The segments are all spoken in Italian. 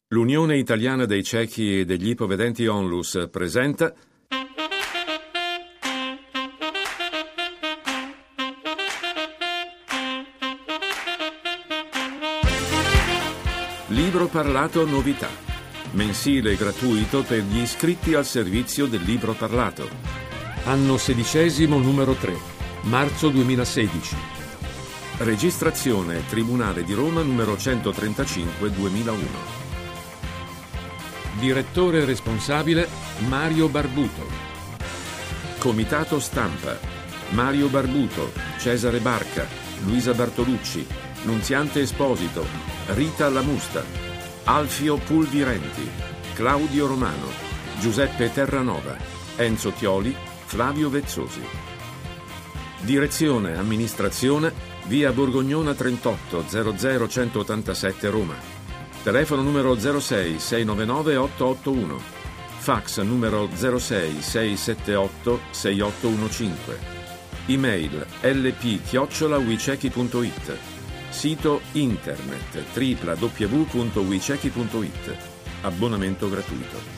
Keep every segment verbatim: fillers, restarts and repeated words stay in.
L'Unione Italiana dei Ciechi e degli Ipovedenti Onlus presenta Libro Parlato Novità, mensile gratuito per gli iscritti al servizio del Libro Parlato. Anno sedicesimo, numero tre, marzo duemilasedici. Registrazione Tribunale di Roma numero centotrentacinque duemilauno. Direttore responsabile Mario Barbuto. Comitato stampa Mario Barbuto, Cesare Barca, Luisa Bartolucci, Nunziante Esposito, Rita Lamusta, Alfio Pulvirenti, Claudio Romano, Giuseppe Terranova, Enzo Chioli, Flavio Vezzosi. Direzione amministrazione via Borgognona trentotto zero zero centottantasette Roma. Telefono numero zero sei sei nove nove otto otto uno. Fax numero zero sei sei sette otto sei otto uno cinque. Email lp chiocciola wicechi punto it. Sito internet w w w punto wicechi punto it. Abbonamento gratuito.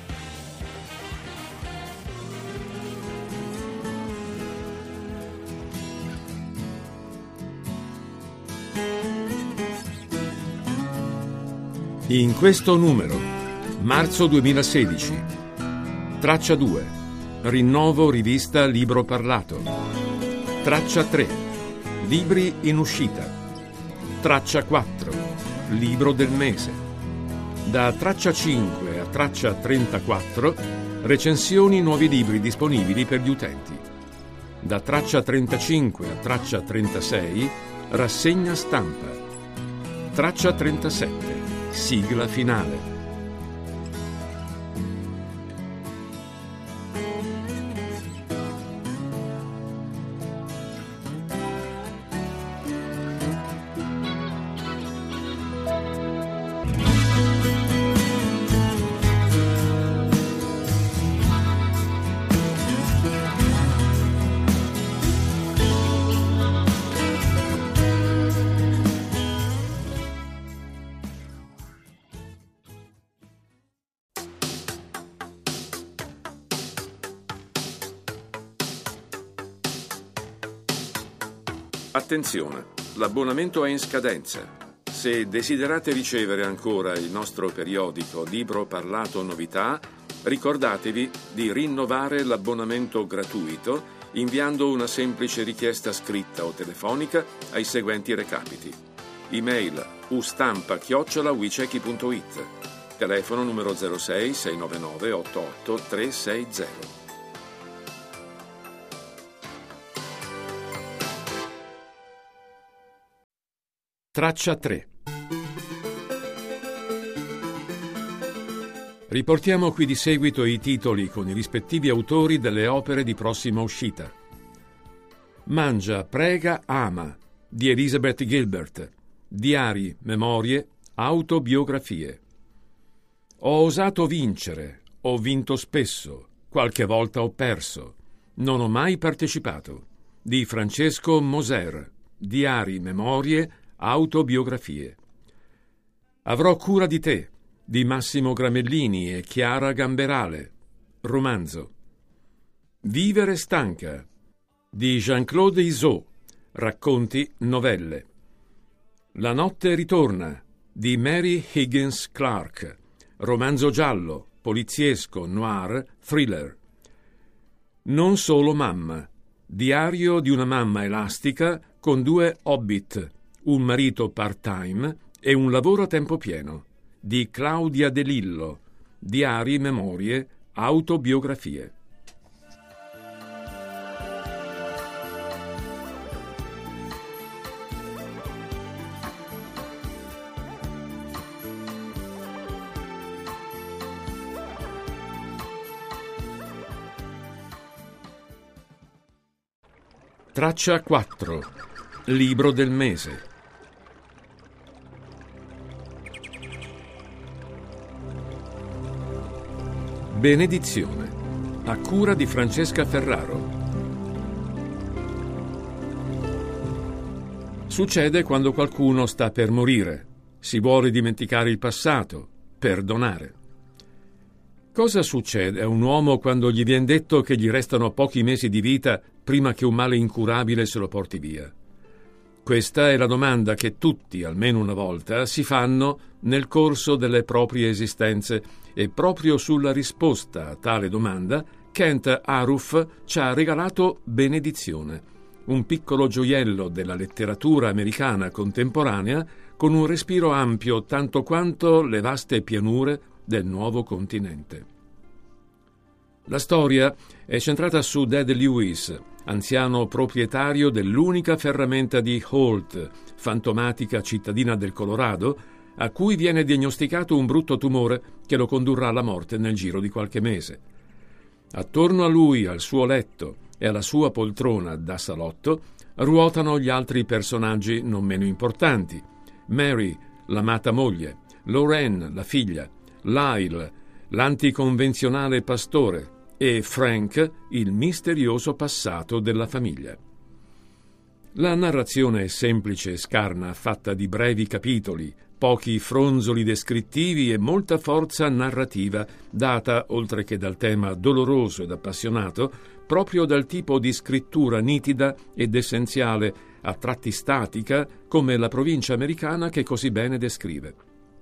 In questo numero, marzo duemilasedici, traccia due, rinnovo rivista Libro Parlato, traccia tre, libri in uscita, traccia quattro, libro del mese, da traccia cinque a traccia trentaquattro, recensioni nuovi libri disponibili per gli utenti, da traccia trentacinque a traccia trentasei, rassegna stampa, traccia trentasette, sigla finale. Attenzione, l'abbonamento è in scadenza. Se desiderate ricevere ancora il nostro periodico Libro Parlato Novità, ricordatevi di rinnovare l'abbonamento gratuito inviando una semplice richiesta scritta o telefonica ai seguenti recapiti. Email ustampa chiocciola wicechi punto it. Telefono numero zero sei sei nove nove otto otto tre sei zero. Traccia tre. Riportiamo qui di seguito i titoli con i rispettivi autori delle opere di prossima uscita. Mangia, prega, ama di Elizabeth Gilbert. Diari, memorie, autobiografie. Ho osato vincere, ho vinto spesso, qualche volta ho perso. Non ho mai partecipato. Di Francesco Moser. Diari, memorie, autobiografie. Avrò cura di te di Massimo Gramellini e Chiara Gamberale, romanzo. Vivere stanca di Jean-Claude Izot, racconti, novelle. La notte ritorna di Mary Higgins Clark, romanzo giallo, poliziesco, noir, thriller. Non solo mamma, diario di una mamma elastica con due hobbit, un marito part-time e un lavoro a tempo pieno, di Claudia De Lillo, diari, memorie, autobiografie. Traccia quattro, libro del mese. Benedizione, a cura di Francesca Ferraro. Succede quando qualcuno sta per morire, si vuole dimenticare il passato, perdonare. Cosa succede a un uomo quando gli viene detto che gli restano pochi mesi di vita prima che un male incurabile se lo porti via? Questa è la domanda che tutti, almeno una volta, si fanno nel corso delle proprie esistenze, e proprio sulla risposta a tale domanda Kent Aruf ci ha regalato Benedizione, un piccolo gioiello della letteratura americana contemporanea con un respiro ampio tanto quanto le vaste pianure del nuovo continente. La storia è centrata su Dad Lewis, anziano proprietario dell'unica ferramenta di Holt, fantomatica cittadina del Colorado, a cui viene diagnosticato un brutto tumore che lo condurrà alla morte nel giro di qualche mese. Attorno a lui, al suo letto e alla sua poltrona da salotto, ruotano gli altri personaggi non meno importanti: Mary, l'amata moglie, Lorraine, la figlia, Lyle, l'anticonvenzionale pastore, e Frank, il misterioso passato della famiglia. La narrazione è semplice e scarna, fatta di brevi capitoli, pochi fronzoli descrittivi e molta forza narrativa, data, oltre che dal tema doloroso ed appassionato, proprio dal tipo di scrittura nitida ed essenziale, a tratti statica, come la provincia americana che così bene descrive.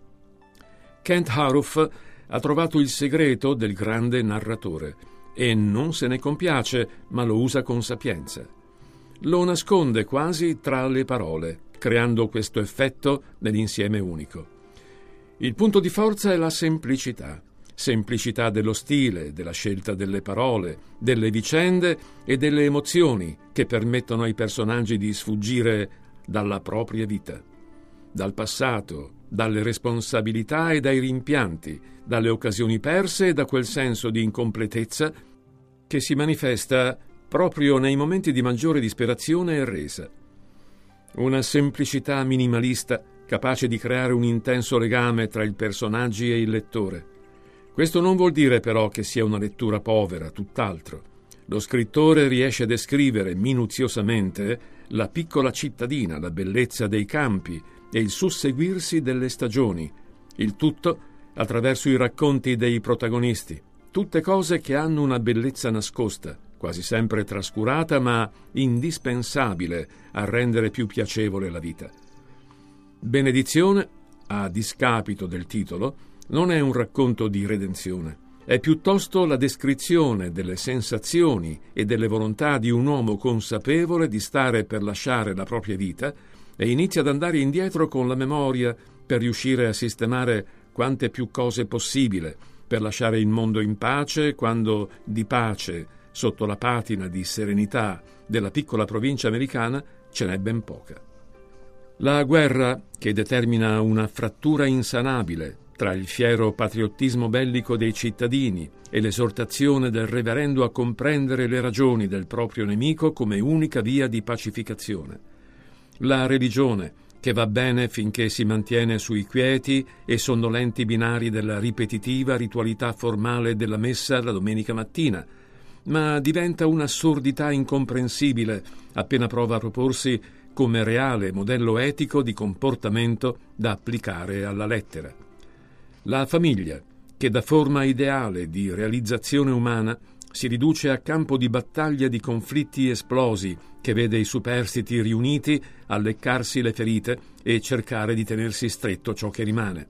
Kent Aruf ha trovato il segreto del grande narratore e non se ne compiace, ma lo usa con sapienza. Lo nasconde quasi tra le parole, creando questo effetto nell'insieme unico. Il punto di forza è la semplicità, semplicità dello stile, della scelta delle parole, delle vicende e delle emozioni che permettono ai personaggi di sfuggire dalla propria vita, dal passato, dalle responsabilità e dai rimpianti, dalle occasioni perse e da quel senso di incompletezza che si manifesta proprio nei momenti di maggiore disperazione e resa. Una semplicità minimalista capace di creare un intenso legame tra i personaggi e il lettore. Questo non vuol dire però che sia una lettura povera, tutt'altro. Lo scrittore riesce a descrivere minuziosamente la piccola cittadina, la bellezza dei campi e il susseguirsi delle stagioni, il tutto attraverso i racconti dei protagonisti, tutte cose che hanno una bellezza nascosta, quasi sempre trascurata ma indispensabile a rendere più piacevole la vita. Benedizione, a discapito del titolo, non è un racconto di redenzione, è piuttosto la descrizione delle sensazioni e delle volontà di un uomo consapevole di stare per lasciare la propria vita e inizia ad andare indietro con la memoria per riuscire a sistemare quante più cose possibile, per lasciare il mondo in pace quando di pace, sotto la patina di serenità della piccola provincia americana, ce n'è ben poca. La guerra, che determina una frattura insanabile tra il fiero patriottismo bellico dei cittadini e l'esortazione del reverendo a comprendere le ragioni del proprio nemico come unica via di pacificazione. La religione, che va bene finché si mantiene sui quieti e sonnolenti binari della ripetitiva ritualità formale della messa la domenica mattina, ma diventa un'assurdità incomprensibile appena prova a proporsi come reale modello etico di comportamento da applicare alla lettera. La famiglia, che da forma ideale di realizzazione umana si riduce a campo di battaglia di conflitti esplosi che vede i superstiti riuniti a leccarsi le ferite e cercare di tenersi stretto ciò che rimane.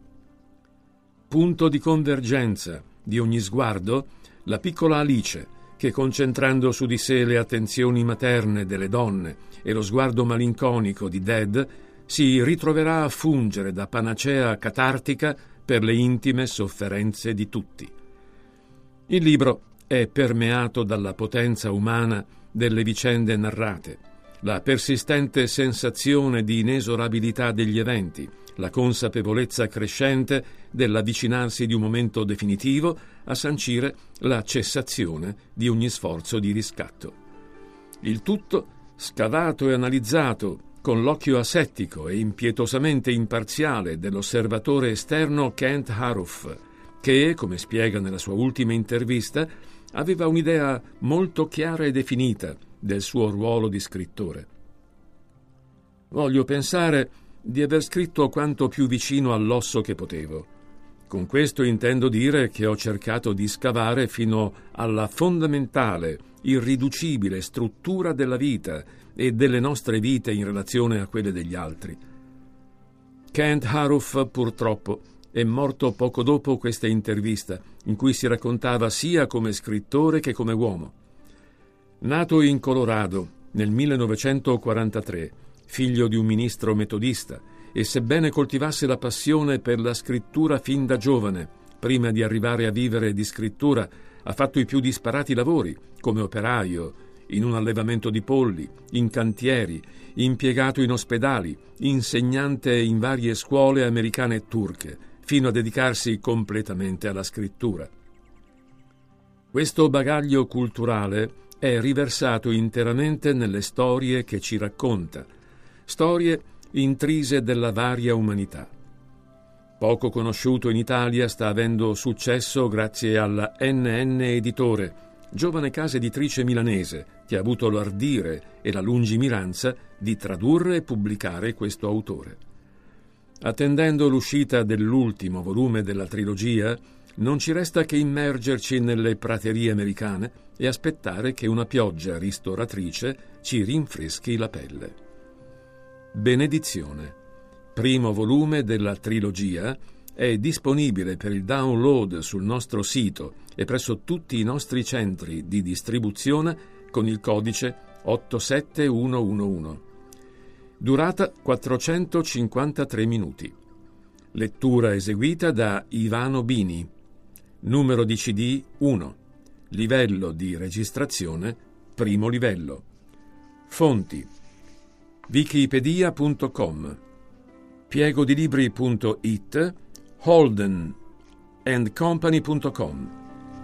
Punto di convergenza di ogni sguardo, la piccola Alice, che concentrando su di sé le attenzioni materne delle donne e lo sguardo malinconico di Dad, si ritroverà a fungere da panacea catartica per le intime sofferenze di tutti. Il libro è permeato dalla potenza umana delle vicende narrate, la persistente sensazione di inesorabilità degli eventi, la consapevolezza crescente dell'avvicinarsi di un momento definitivo a sancire la cessazione di ogni sforzo di riscatto. Il tutto scavato e analizzato con l'occhio asettico e impietosamente imparziale dell'osservatore esterno Kent Aruf, che, come spiega nella sua ultima intervista, aveva un'idea molto chiara e definita del suo ruolo di scrittore. Voglio pensare di aver scritto quanto più vicino all'osso che potevo. Con questo intendo dire che ho cercato di scavare fino alla fondamentale, irriducibile struttura della vita e delle nostre vite in relazione a quelle degli altri. Kent Haruf, purtroppo, è morto poco dopo questa intervista, in cui si raccontava sia come scrittore che come uomo. Nato in Colorado nel millenovecentoquarantatré, figlio di un ministro metodista, e sebbene coltivasse la passione per la scrittura fin da giovane, prima di arrivare a vivere di scrittura, ha fatto i più disparati lavori, come operaio, in un allevamento di polli, in cantieri, impiegato in ospedali, insegnante in varie scuole americane e turche, fino a dedicarsi completamente alla scrittura. Questo bagaglio culturale è riversato interamente nelle storie che ci racconta, storie intrise della varia umanità. Poco conosciuto in Italia, sta avendo successo grazie alla N N Editore, giovane casa editrice milanese che ha avuto l'ardire e la lungimiranza di tradurre e pubblicare questo autore. Attendendo l'uscita dell'ultimo volume della trilogia, non ci resta che immergerci nelle praterie americane e aspettare che una pioggia ristoratrice ci rinfreschi la pelle. Benedizione, primo volume della trilogia, è disponibile per il download sul nostro sito e presso tutti i nostri centri di distribuzione con il codice otto sette uno uno uno. Durata quattrocentocinquantatré minuti. Lettura eseguita da Ivano Bini. Numero di C D uno. Livello di registrazione primo livello. Fonti: wikipedia punto com, piegodilibri punto it, holden and company punto com.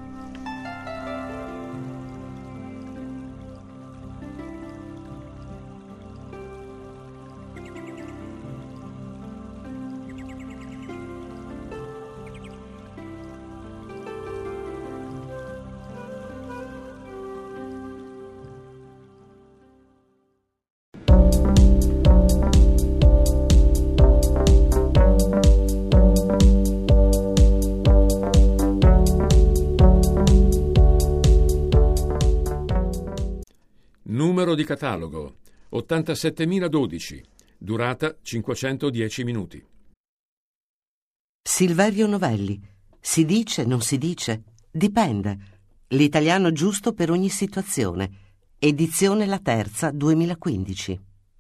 Numero di catalogo ottantasettemila dodici, durata cinquecentodieci minuti. Silverio Novelli. Si dice, non si dice? Dipende. L'italiano giusto per ogni situazione. Edizione La Terza, duemilaquindici.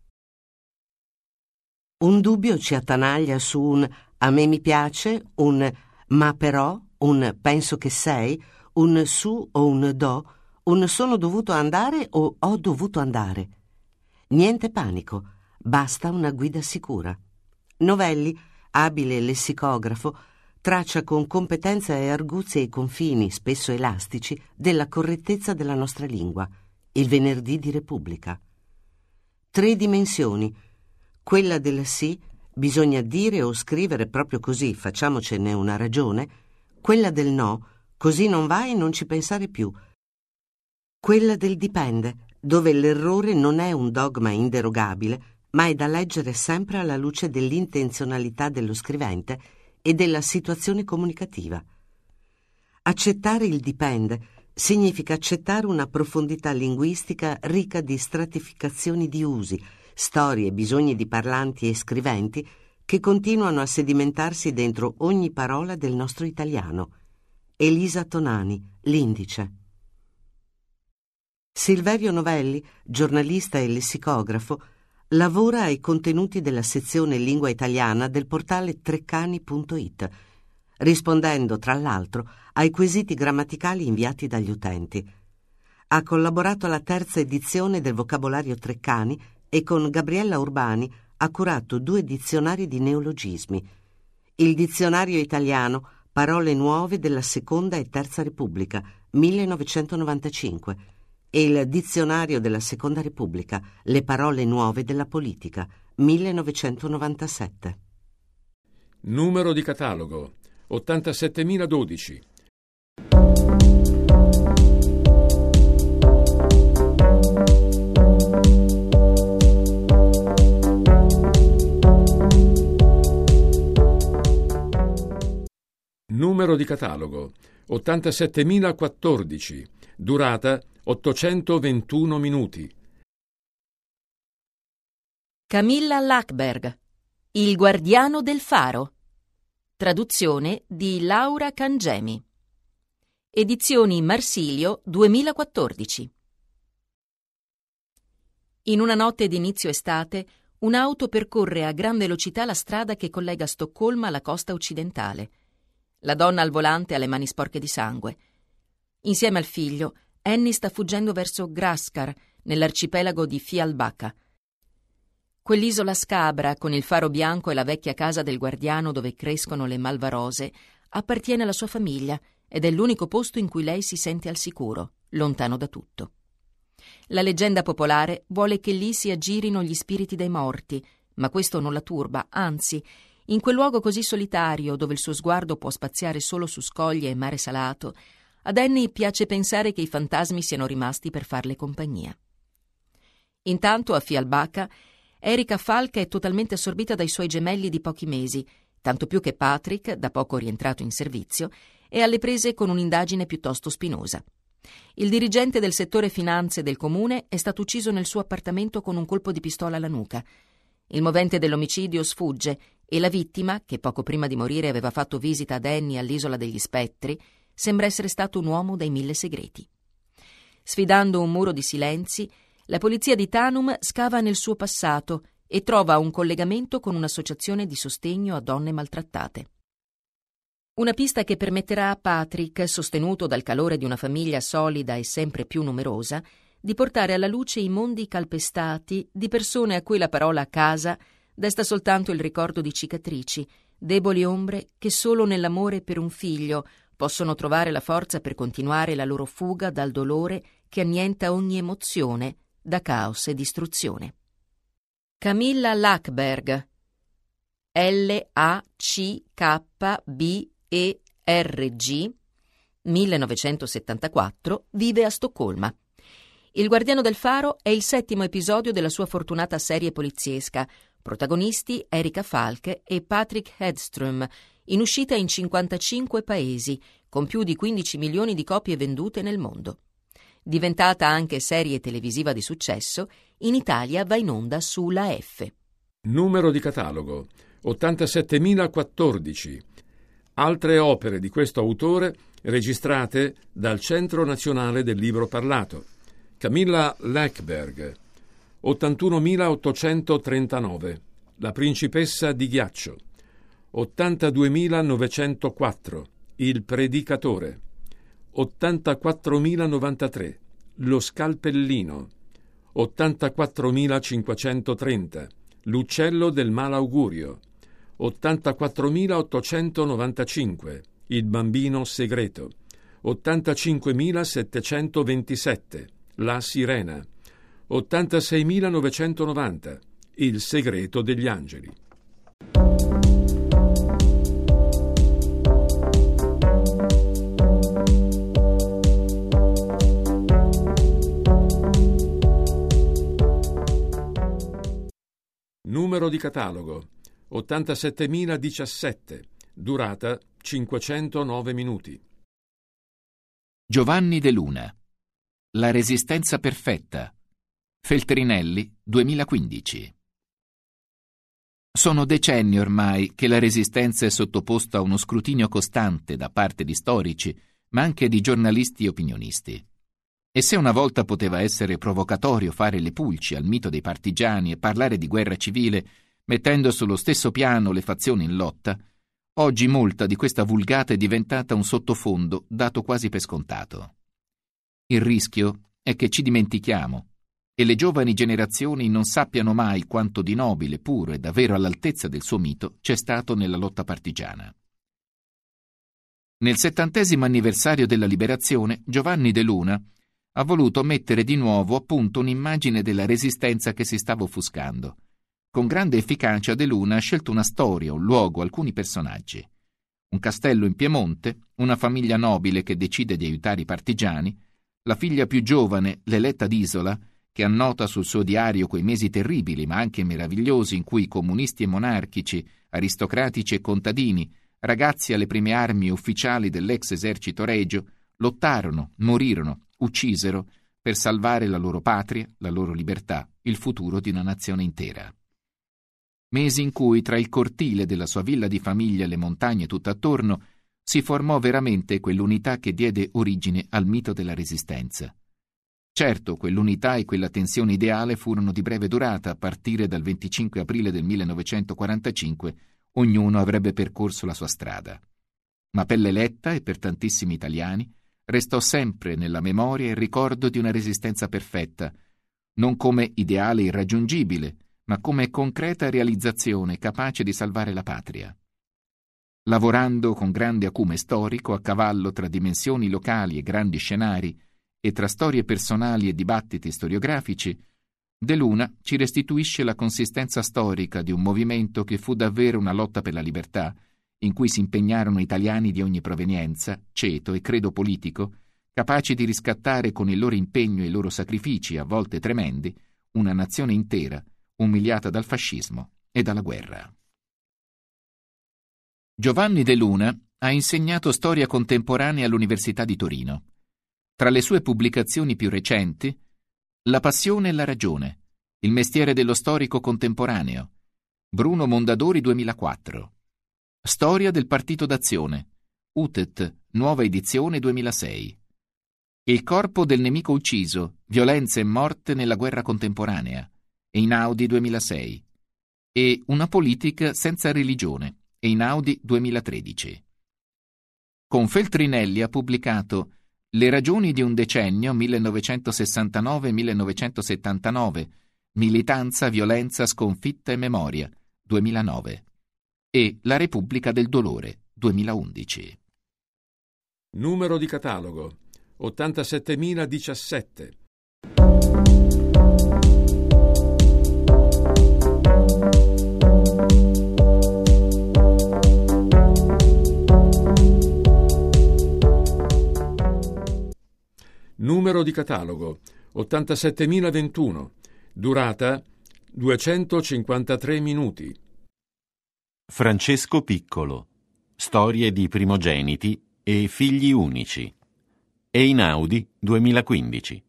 Un dubbio ci attanaglia su un "a me mi piace", un "ma però", un "penso che sei", un "su" o un "do", un "sono dovuto andare" o "ho dovuto andare". Niente panico, basta una guida sicura. Novelli, abile lessicografo, traccia con competenza e arguzia i confini, spesso elastici, della correttezza della nostra lingua. Il venerdì di Repubblica. Tre dimensioni. Quella del sì, bisogna dire o scrivere proprio così, facciamocene una ragione. Quella del no, così non va e non ci pensare più. Quella del dipende, dove l'errore non è un dogma inderogabile, ma è da leggere sempre alla luce dell'intenzionalità dello scrivente e della situazione comunicativa. Accettare il dipende significa accettare una profondità linguistica ricca di stratificazioni di usi, storie e bisogni di parlanti e scriventi che continuano a sedimentarsi dentro ogni parola del nostro italiano. Elisa Tonani, L'Indice. Silverio Novelli, giornalista e lessicografo, lavora ai contenuti della sezione lingua italiana del portale treccani punto it, rispondendo tra l'altro ai quesiti grammaticali inviati dagli utenti. Ha collaborato alla terza edizione del vocabolario Treccani e con Gabriella Urbani ha curato due dizionari di neologismi: il dizionario italiano Parole nuove della Seconda e Terza Repubblica, millenovecentonovantacinque, e il dizionario della Seconda Repubblica, Le parole nuove della politica, millenovecentonovantasette. Numero di catalogo ottantasettemila dodici. Numero di catalogo ottantasettemilaquattordici. Durata ottocentoventuno minuti. Camilla Lackberg, Il guardiano del faro. Traduzione di Laura Cangemi. Edizioni Marsilio duemilaquattordici. In una notte d'inizio estate, un'auto percorre a gran velocità la strada che collega Stoccolma alla costa occidentale. La donna al volante ha le mani sporche di sangue. Insieme al figlio, Annie sta fuggendo verso Grascar, nell'arcipelago di Fjällbacka. Quell'isola scabra, con il faro bianco e la vecchia casa del guardiano dove crescono le malvarose, appartiene alla sua famiglia ed è l'unico posto in cui lei si sente al sicuro, lontano da tutto. La leggenda popolare vuole che lì si aggirino gli spiriti dei morti, ma questo non la turba, anzi, in quel luogo così solitario dove il suo sguardo può spaziare solo su scoglie e mare salato, ad Annie piace pensare che i fantasmi siano rimasti per farle compagnia. Intanto a Fjällbacka Erika Falk è totalmente assorbita dai suoi gemelli di pochi mesi, tanto più che Patrick, da poco rientrato in servizio, è alle prese con un'indagine piuttosto spinosa. Il dirigente del settore finanze del comune è stato ucciso nel suo appartamento con un colpo di pistola alla nuca. Il movente dell'omicidio sfugge e la vittima, che poco prima di morire aveva fatto visita ad Annie all'isola degli spettri, sembra essere stato un uomo dai mille segreti. Sfidando un muro di silenzi, la polizia di Tanum scava nel suo passato e trova un collegamento con un'associazione di sostegno a donne maltrattate. Una pista che permetterà a Patrick, sostenuto dal calore di una famiglia solida e sempre più numerosa, di portare alla luce i mondi calpestati di persone a cui la parola casa desta soltanto il ricordo di cicatrici, deboli ombre che solo nell'amore per un figlio possono trovare la forza per continuare la loro fuga dal dolore che annienta ogni emozione, da caos e distruzione. Camilla Lackberg, L A C K B E R G, millenovecentosettantaquattro, vive a Stoccolma. Il guardiano del faro è il settimo episodio della sua fortunata serie poliziesca, protagonisti Erika Falk e Patrick Hedström, in uscita in cinquantacinque paesi, con più di quindici milioni di copie vendute nel mondo. Diventata anche serie televisiva di successo, in Italia va in onda sulla F. Numero di catalogo ottantasettemilaquattordici. Altre opere di questo autore registrate dal Centro Nazionale del Libro Parlato. Camilla Lackberg, ottantunomilaottocentotrentanove, La principessa di ghiaccio. ottantaduemilanovecentoquattro, Il predicatore. ottantaquattromilanovantatré, Lo scalpellino. ottantaquattromilacinquecentotrenta, L'uccello del malaugurio. ottantaquattromilaottocentonovantacinque, Il bambino segreto. ottantacinquemilasettecentoventisette, La sirena. ottantaseimilanovecentonovanta, Il segreto degli angeli. Numero di catalogo ottantasettemila diciassette, durata cinquecentonove minuti. Giovanni De Luna, La resistenza perfetta, Feltrinelli, duemilaquindici. Sono decenni ormai che la Resistenza è sottoposta a uno scrutinio costante da parte di storici, ma anche di giornalisti e opinionisti. E se una volta poteva essere provocatorio fare le pulci al mito dei partigiani e parlare di guerra civile, mettendo sullo stesso piano le fazioni in lotta, oggi molta di questa vulgata è diventata un sottofondo dato quasi per scontato. Il rischio è che ci dimentichiamo e le giovani generazioni non sappiano mai quanto di nobile, puro e davvero all'altezza del suo mito c'è stato nella lotta partigiana. Nel settantesimo anniversario della liberazione, Giovanni De Luna ha voluto mettere di nuovo a punto un'immagine della resistenza che si stava offuscando. Con grande efficacia De Luna ha scelto una storia, un luogo, alcuni personaggi. Un castello in Piemonte, una famiglia nobile che decide di aiutare i partigiani, la figlia più giovane, l'eletta d'Isola, che annota sul suo diario quei mesi terribili ma anche meravigliosi in cui comunisti e monarchici, aristocratici e contadini ragazzi alle prime armi ufficiali dell'ex esercito regio, lottarono, morirono, uccisero per salvare la loro patria, la loro libertà, il futuro di una nazione intera. Mesi in cui tra il cortile della sua villa di famiglia e le montagne tutt'attorno si formò veramente quell'unità che diede origine al mito della Resistenza. Certo, quell'unità e quella tensione ideale furono di breve durata. A partire dal venticinque aprile del millenovecentoquarantacinque ognuno avrebbe percorso la sua strada. Ma per l'eletta e per tantissimi italiani restò sempre nella memoria il ricordo di una resistenza perfetta, non come ideale irraggiungibile, ma come concreta realizzazione capace di salvare la patria. Lavorando con grande acume storico a cavallo tra dimensioni locali e grandi scenari e tra storie personali e dibattiti storiografici, De Luna ci restituisce la consistenza storica di un movimento che fu davvero una lotta per la libertà, in cui si impegnarono italiani di ogni provenienza, ceto e credo politico, capaci di riscattare con il loro impegno e i loro sacrifici, a volte tremendi, una nazione intera umiliata dal fascismo e dalla guerra. Giovanni De Luna ha insegnato storia contemporanea all'Università di Torino. Tra le sue pubblicazioni più recenti, La passione e la ragione, il mestiere dello storico contemporaneo, Bruno Mondadori duemilaquattro, Storia del Partito d'Azione, U T E T, nuova edizione duemilasei, Il corpo del nemico ucciso, violenze e morte nella guerra contemporanea, Einaudi duemilasei, e Una politica senza religione, Einaudi duemilatredici. Con Feltrinelli ha pubblicato Le ragioni di un decennio millenovecentosessantanove millenovecentosettantanove, Militanza, violenza, sconfitta e memoria, duemilanove, e La Repubblica del dolore, duemilaundici. Numero di catalogo ottantasettemila diciassette. Numero di catalogo ottantasettemila ventuno. Durata duecentocinquantatré minuti. Francesco Piccolo. Storie di primogeniti e figli unici. Einaudi duemilaquindici.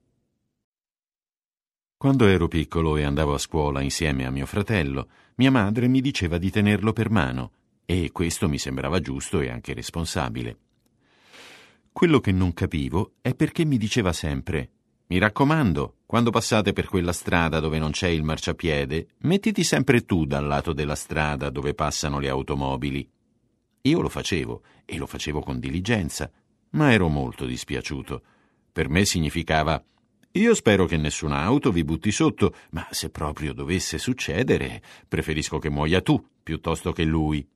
Quando ero piccolo e andavo a scuola insieme a mio fratello, mia madre mi diceva di tenerlo per mano, e questo mi sembrava giusto e anche responsabile. Quello che non capivo è perché mi diceva sempre: mi raccomando, quando passate per quella strada dove non c'è il marciapiede, mettiti sempre tu dal lato della strada dove passano le automobili. Io lo facevo, e lo facevo con diligenza, ma ero molto dispiaciuto. Per me significava: io spero che nessuna auto vi butti sotto, ma se proprio dovesse succedere, preferisco che muoia tu piuttosto che lui.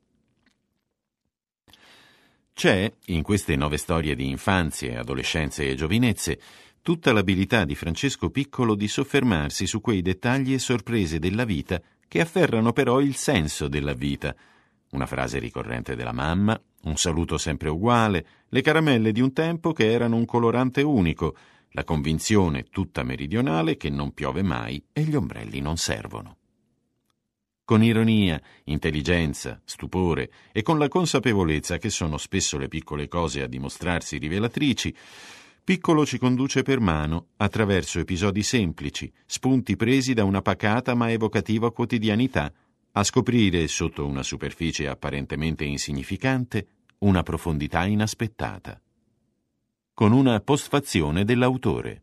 C'è, in queste nove storie di infanzie, adolescenze e giovinezze, tutta l'abilità di Francesco Piccolo di soffermarsi su quei dettagli e sorprese della vita che afferrano però il senso della vita. Una frase ricorrente della mamma, un saluto sempre uguale, le caramelle di un tempo che erano un colorante unico, la convinzione tutta meridionale che non piove mai e gli ombrelli non servono. Con ironia, intelligenza, stupore e con la consapevolezza che sono spesso le piccole cose a dimostrarsi rivelatrici, Piccolo ci conduce per mano attraverso episodi semplici, spunti presi da una pacata ma evocativa quotidianità, a scoprire sotto una superficie apparentemente insignificante una profondità inaspettata. Con una postfazione dell'autore.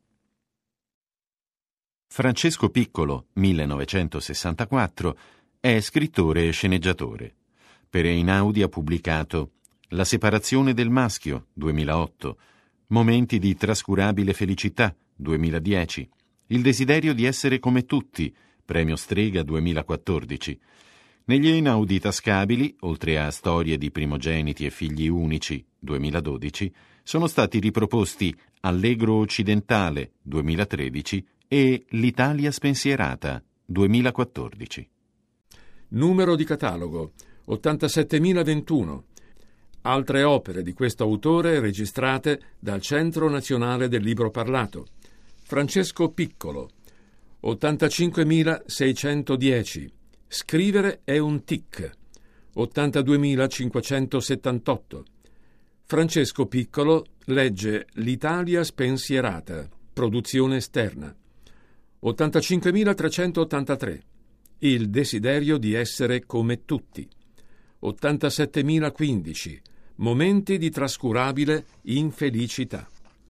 Francesco Piccolo, millenovecentosessantaquattro, è scrittore e sceneggiatore. Per Einaudi ha pubblicato La separazione del maschio, duemilaotto, Momenti di trascurabile felicità, duemiladieci, Il desiderio di essere come tutti, Premio Strega duemilaquattordici. Negli Einaudi tascabili, oltre a Storie di primogeniti e figli unici, duemiladodici, sono stati riproposti Allegro occidentale, duemilatredici, e L'Italia spensierata, duemilaquattordici. Numero di catalogo ottantasettemila ventuno. Altre opere di questo autore registrate dal Centro Nazionale del Libro Parlato. Francesco Piccolo. ottantacinquemilaseicentodieci. Scrivere è un tic. ottantaduemilacinquecentosettantotto. Francesco Piccolo legge L'Italia spensierata, produzione esterna. ottantacinquemilatrecentottantatré. Il desiderio di essere come tutti. ottantasettemilaquindici. Momenti di trascurabile infelicità.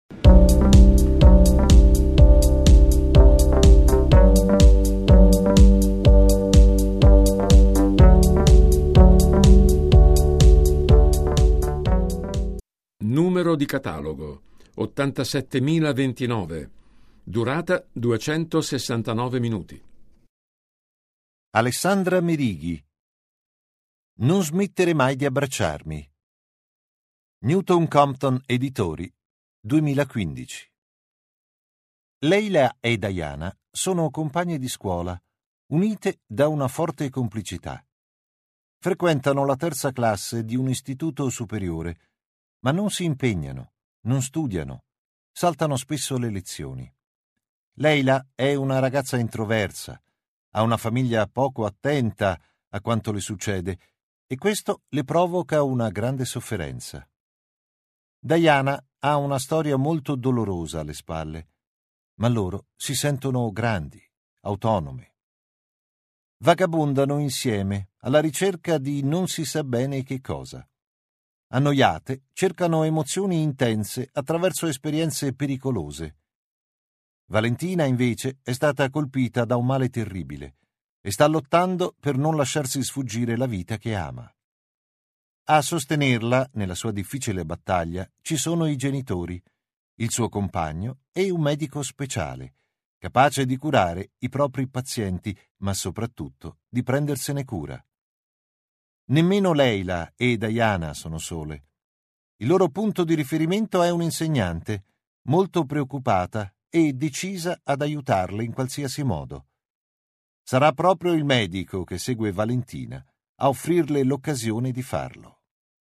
Numero di catalogo ottantasettemilaventinove. Durata duecentosessantanove minuti. Alessandra Merighi. Non smettere mai di abbracciarmi. Newton Compton Editori, duemilaquindici. Leila e Diana sono compagne di scuola, unite da una forte complicità. Frequentano la terza classe di un istituto superiore, ma non si impegnano, non studiano, saltano spesso le lezioni. Leila è una ragazza introversa, ha una famiglia poco attenta a quanto le succede e questo le provoca una grande sofferenza. Diana ha una storia molto dolorosa alle spalle, ma loro si sentono grandi, autonome. Vagabondano insieme alla ricerca di non si sa bene che cosa. Annoiate, cercano emozioni intense attraverso esperienze pericolose. Valentina, invece, è stata colpita da un male terribile e sta lottando per non lasciarsi sfuggire la vita che ama. A sostenerla nella sua difficile battaglia ci sono i genitori, il suo compagno e un medico speciale, capace di curare i propri pazienti, ma soprattutto di prendersene cura. Nemmeno Leila e Diana sono sole. Il loro punto di riferimento è un'insegnante, molto preoccupata e decisa ad aiutarle in qualsiasi modo. Sarà proprio il medico che segue Valentina a offrirle l'occasione di farlo.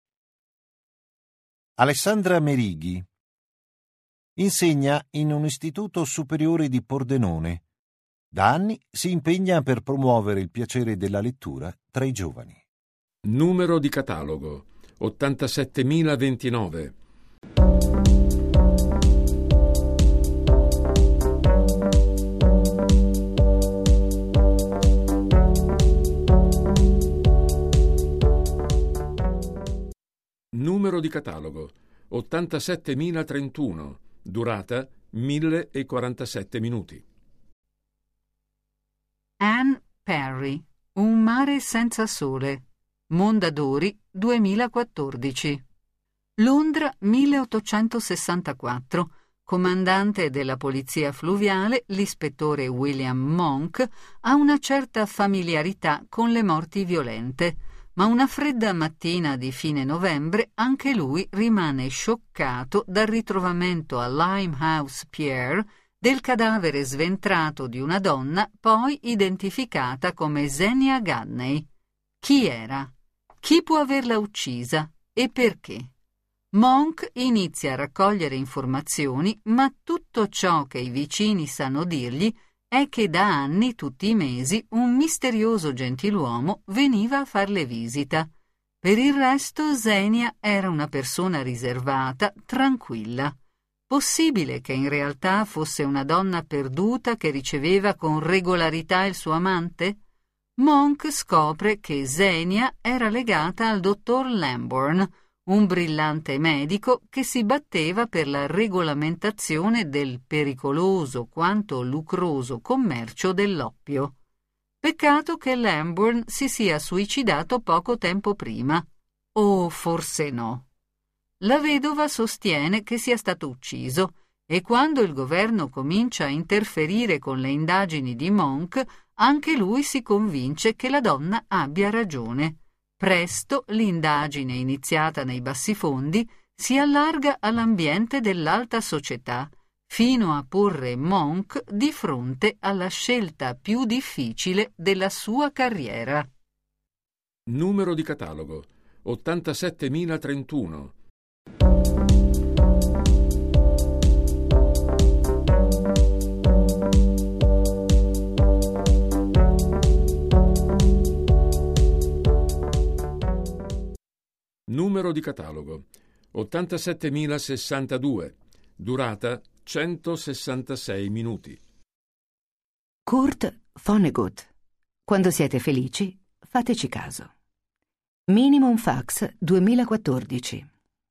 Alessandra Merighi insegna in un istituto superiore di Pordenone. Da anni si impegna per promuovere il piacere della lettura tra i giovani. Numero di catalogo ottantasettemilaventinove. Numero di catalogo ottantasettemilatrentuno. Durata millequarantasette minuti. Anne Perry. Un mare senza sole. Mondadori duemilaquattordici. Londra milleottocentosessantaquattro. Comandante della polizia fluviale, l'ispettore William Monk ha una certa familiarità con le morti violente, ma una fredda mattina di fine novembre anche lui rimane scioccato dal ritrovamento a Limehouse Pier del cadavere sventrato di una donna poi identificata come Xenia Gaddney. Chi era? Chi può averla uccisa e perché? Monk inizia a raccogliere informazioni, ma tutto ciò che i vicini sanno dirgli è che da anni, tutti i mesi, un misterioso gentiluomo veniva a farle visita. Per il resto Xenia era una persona riservata, tranquilla. Possibile che in realtà fosse una donna perduta che riceveva con regolarità il suo amante? Monk scopre che Xenia era legata al dottor Lambourne, un brillante medico che si batteva per la regolamentazione del pericoloso quanto lucroso commercio dell'oppio. Peccato che Lambourne si sia suicidato poco tempo prima. O forse no. La vedova sostiene che sia stato ucciso e quando il governo comincia a interferire con le indagini di Monk, anche lui si convince che la donna abbia ragione. Presto l'indagine iniziata nei bassifondi si allarga all'ambiente dell'alta società, fino a porre Monk di fronte alla scelta più difficile della sua carriera. Numero di catalogo ottantasettemilatrentuno. Numero di catalogo ottantasettemilasessantadue. Durata centosessantasei minuti. Kurt Vonnegut. Quando siete felici, fateci caso. Minimum Fax duemilaquattordici.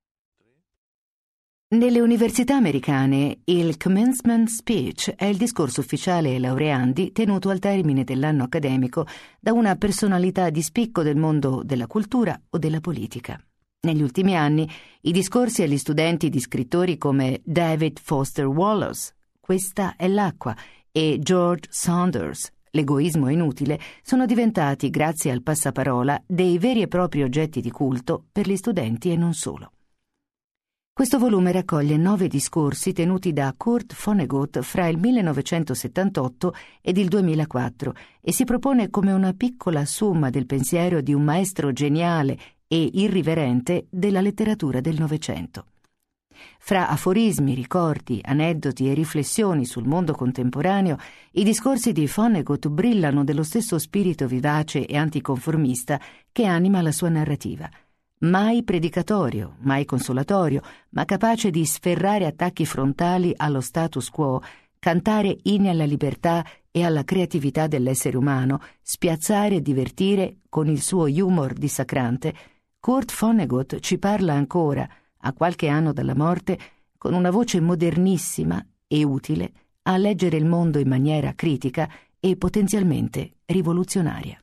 Nelle università americane il commencement speech è il discorso ufficiale ai laureandi tenuto al termine dell'anno accademico da una personalità di spicco del mondo della cultura o della politica. Negli ultimi anni i discorsi agli studenti di scrittori come David Foster Wallace, Questa è l'acqua, e George Saunders, L'egoismo è inutile, sono diventati, grazie al passaparola, dei veri e propri oggetti di culto per gli studenti e non solo. Questo volume raccoglie nove discorsi tenuti da Kurt Vonnegut fra il millenovecentosettantotto ed il duemilaquattro e si propone come una piccola somma del pensiero di un maestro geniale e irriverente della letteratura del Novecento. Fra aforismi, ricordi, aneddoti e riflessioni sul mondo contemporaneo, i discorsi di Vonnegut brillano dello stesso spirito vivace e anticonformista che anima la sua narrativa. Mai predicatorio, mai consolatorio, ma capace di sferrare attacchi frontali allo status quo, cantare inni alla libertà e alla creatività dell'essere umano, spiazzare e divertire con il suo humor dissacrante, Kurt Vonnegut ci parla ancora, a qualche anno dalla morte, con una voce modernissima e utile a leggere il mondo in maniera critica e potenzialmente rivoluzionaria.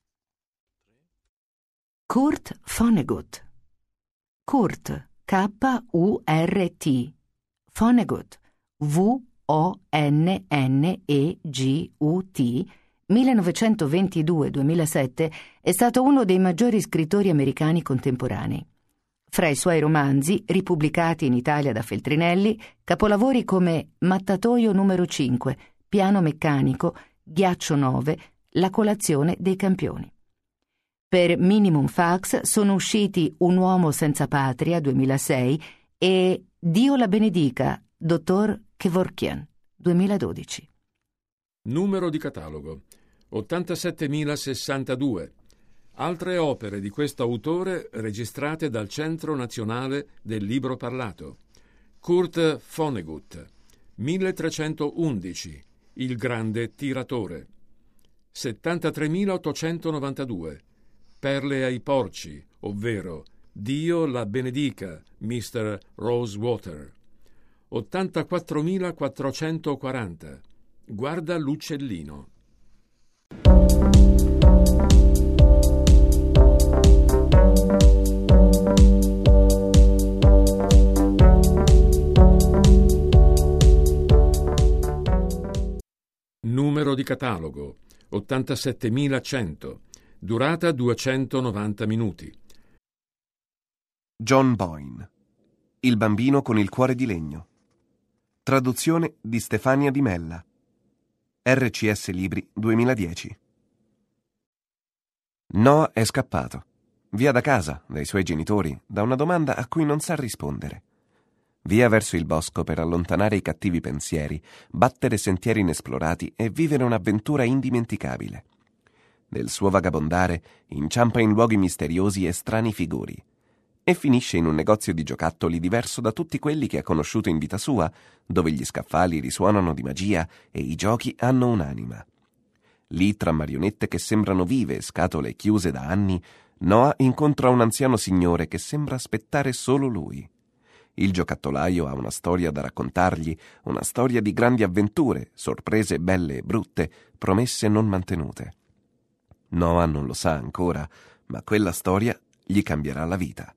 Kurt Vonnegut. Kurt, K U R T. Vonnegut, V O N N E G U T, millenovecentoventidue duemilasette, è stato uno dei maggiori scrittori americani contemporanei. Fra i suoi romanzi, ripubblicati in Italia da Feltrinelli, capolavori come Mattatoio numero cinque, Piano meccanico, Ghiaccio nove, La colazione dei campioni. Per Minimum Fax sono usciti Un uomo senza patria, duemilasei, e Dio la benedica, dottor Kevorkian, duemiladodici. Numero di catalogo ottantasettemilasessantadue. Altre opere di questo autore registrate dal Centro Nazionale del Libro Parlato. Kurt Vonnegut, milletrecentoundici, Il grande tiratore. settantatremilaottocentonovantadue, Perle ai porci, ovvero Dio la benedica, mister Rosewater. ottantaquattromilaquattrocentoquaranta, Guarda l'uccellino. Numero di catalogo ottantasettemilacento. Durata duecentonovanta minuti. John Boyne. Il bambino con il cuore di legno. Traduzione di Stefania Di Mella. R C S Libri duemiladieci. Noah è scappato. Via da casa, dai suoi genitori, da una domanda a cui non sa rispondere. Via verso il bosco per allontanare i cattivi pensieri, battere sentieri inesplorati e vivere un'avventura indimenticabile. Nel suo vagabondare inciampa in luoghi misteriosi e strani figuri e finisce in un negozio di giocattoli diverso da tutti quelli che ha conosciuto in vita sua, dove gli scaffali risuonano di magia e i giochi hanno un'anima. Lì, tra marionette che sembrano vive e scatole chiuse da anni, Noah incontra un anziano signore che sembra aspettare solo lui. Il giocattolaio ha una storia da raccontargli, una storia di grandi avventure, sorprese belle e brutte, promesse non mantenute. Noah non lo sa ancora, ma quella storia gli cambierà la vita.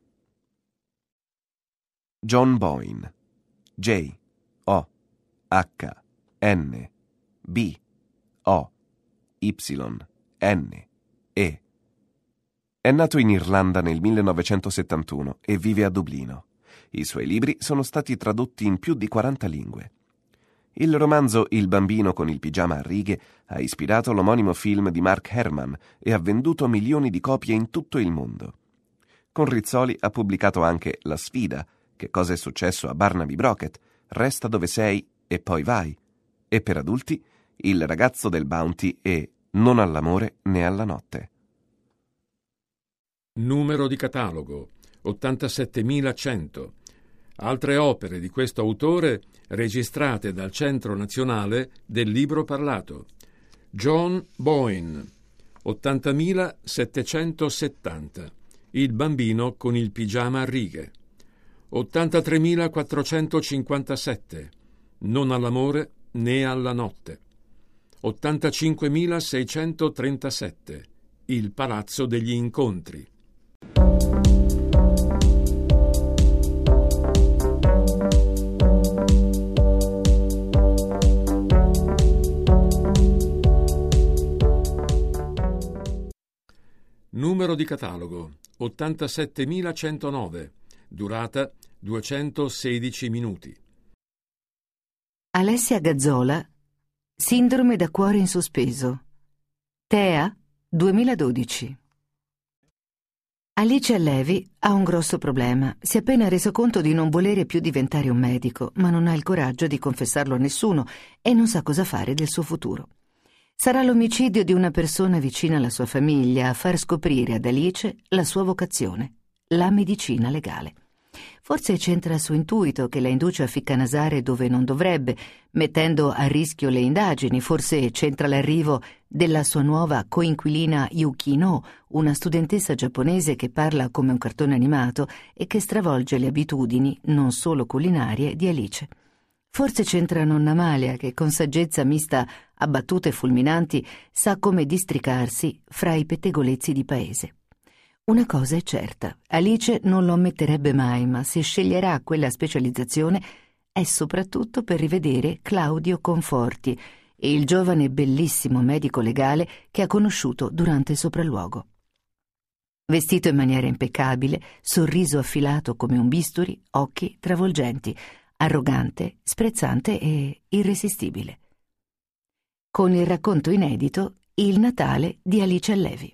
John Boyne. J O H N B O Y N E. È nato in Irlanda nel millenovecentosettantuno e vive a Dublino. I suoi libri sono stati tradotti in più di quaranta lingue. Il romanzo Il bambino con il pigiama a righe ha ispirato l'omonimo film di Mark Herman e ha venduto milioni di copie in tutto il mondo. Con Rizzoli ha pubblicato anche La sfida, Che cosa è successo a Barnaby Brockett, Resta dove sei e poi vai, e per adulti Il ragazzo del Bounty e Non all'amore né alla notte. Numero di catalogo ottantasettemilacento. Altre opere di questo autore registrate dal Centro Nazionale del Libro Parlato. John Boyne, ottantamilasettecentosettanta. Il bambino con il pigiama a righe. ottantatremilaquattrocentocinquantasette. Non all'amore né alla notte. ottantacinquemilaseicentotrentasette. Il palazzo degli incontri. Numero di catalogo ottantasettemilacentonove. Durata duecentosedici minuti. Alessia Gazzola, Sindrome da cuore in sospeso. Tea, duemiladodici. Alice Allevi ha un grosso problema. Si è appena reso conto di non volere più diventare un medico, ma non ha il coraggio di confessarlo a nessuno e non sa cosa fare del suo futuro. Sarà l'omicidio di una persona vicina alla sua famiglia a far scoprire ad Alice la sua vocazione, la medicina legale. Forse c'entra il suo intuito che la induce a ficcanasare dove non dovrebbe, mettendo a rischio le indagini. Forse c'entra l'arrivo della sua nuova coinquilina Yukino, una studentessa giapponese che parla come un cartone animato e che stravolge le abitudini, non solo culinarie, di Alice. Forse c'entra nonna Amalia, che con saggezza mista a battute fulminanti sa come districarsi fra i pettegolezzi di paese. Una cosa è certa, Alice non lo ammetterebbe mai, ma se sceglierà quella specializzazione è soprattutto per rivedere Claudio Conforti, il giovane e bellissimo medico legale che ha conosciuto durante il sopralluogo. Vestito in maniera impeccabile, sorriso affilato come un bisturi, occhi travolgenti, arrogante, sprezzante e irresistibile. Con il racconto inedito Il Natale di Alice Allevi.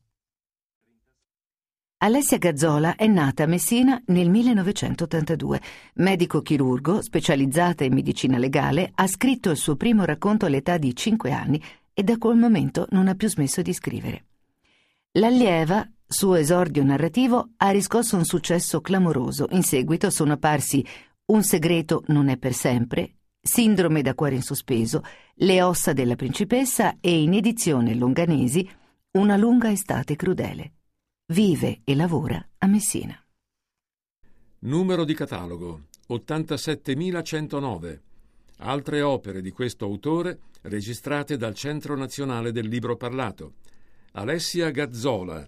Alessia Gazzola è nata a Messina nel millenovecentottantadue. Medico chirurgo, specializzata in medicina legale, ha scritto il suo primo racconto all'età di cinque anni e da quel momento non ha più smesso di scrivere. L'allieva, suo esordio narrativo, ha riscosso un successo clamoroso. In seguito sono apparsi Un segreto non è per sempre, Sindrome da cuore in sospeso, Le ossa della principessa e, in edizione Longanesi, Una lunga estate crudele. Vive e lavora a Messina. Numero di catalogo ottantasettemilacentonove. Altre opere di questo autore registrate dal Centro Nazionale del Libro Parlato. Alessia Gazzola,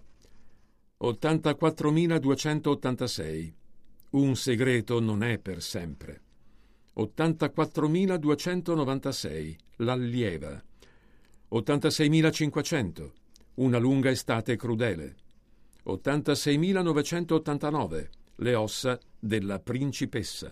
ottantaquattromiladuecentottantasei. Un segreto non è per sempre. ottantaquattromiladuecentonovantasei. L'allieva. ottantaseimilacinquecento. Una lunga estate crudele. ottantaseimilanovecentottantanove. Le ossa della principessa.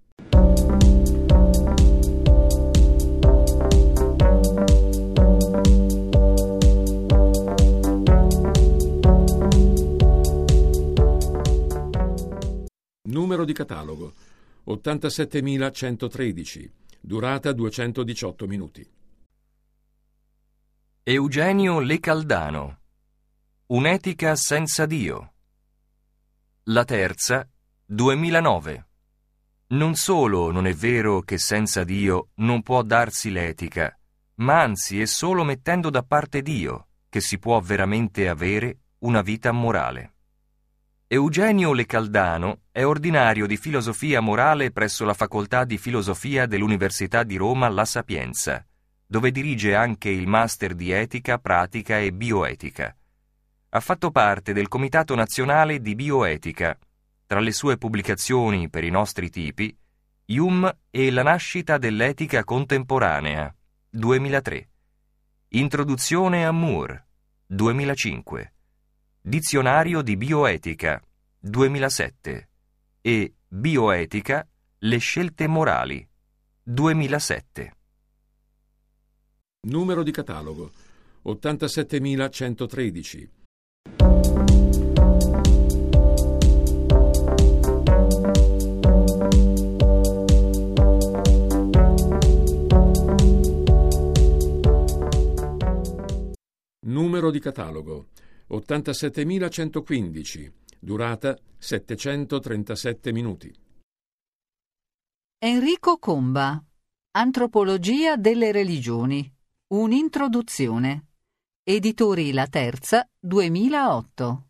Numero di catalogo ottantasettemilacentotredici. Durata duecentodiciotto minuti. Eugenio Le Caldano. Un'etica senza Dio. La terza, duemilanove. Non solo non è vero che senza Dio non può darsi l'etica, ma anzi è solo mettendo da parte Dio che si può veramente avere una vita morale. Eugenio Le Caldano è ordinario di filosofia morale presso la Facoltà di Filosofia dell'Università di Roma La Sapienza, dove dirige anche il Master di Etica, Pratica e Bioetica. Ha fatto parte del Comitato Nazionale di Bioetica. Tra le sue pubblicazioni per i nostri tipi, Hume e la nascita dell'etica contemporanea, duemilatré. Introduzione a Moore, duemilacinque. Dizionario di bioetica, duemilasette. E Bioetica, le scelte morali, duemilasette. Numero di catalogo ottantasettemilacentotredici. Numero di catalogo ottantasettemilacentoquindici. durata settecentotrentasette minuti. Enrico Comba, Antropologia delle religioni, un'introduzione. Editori La Terza, duemilaotto.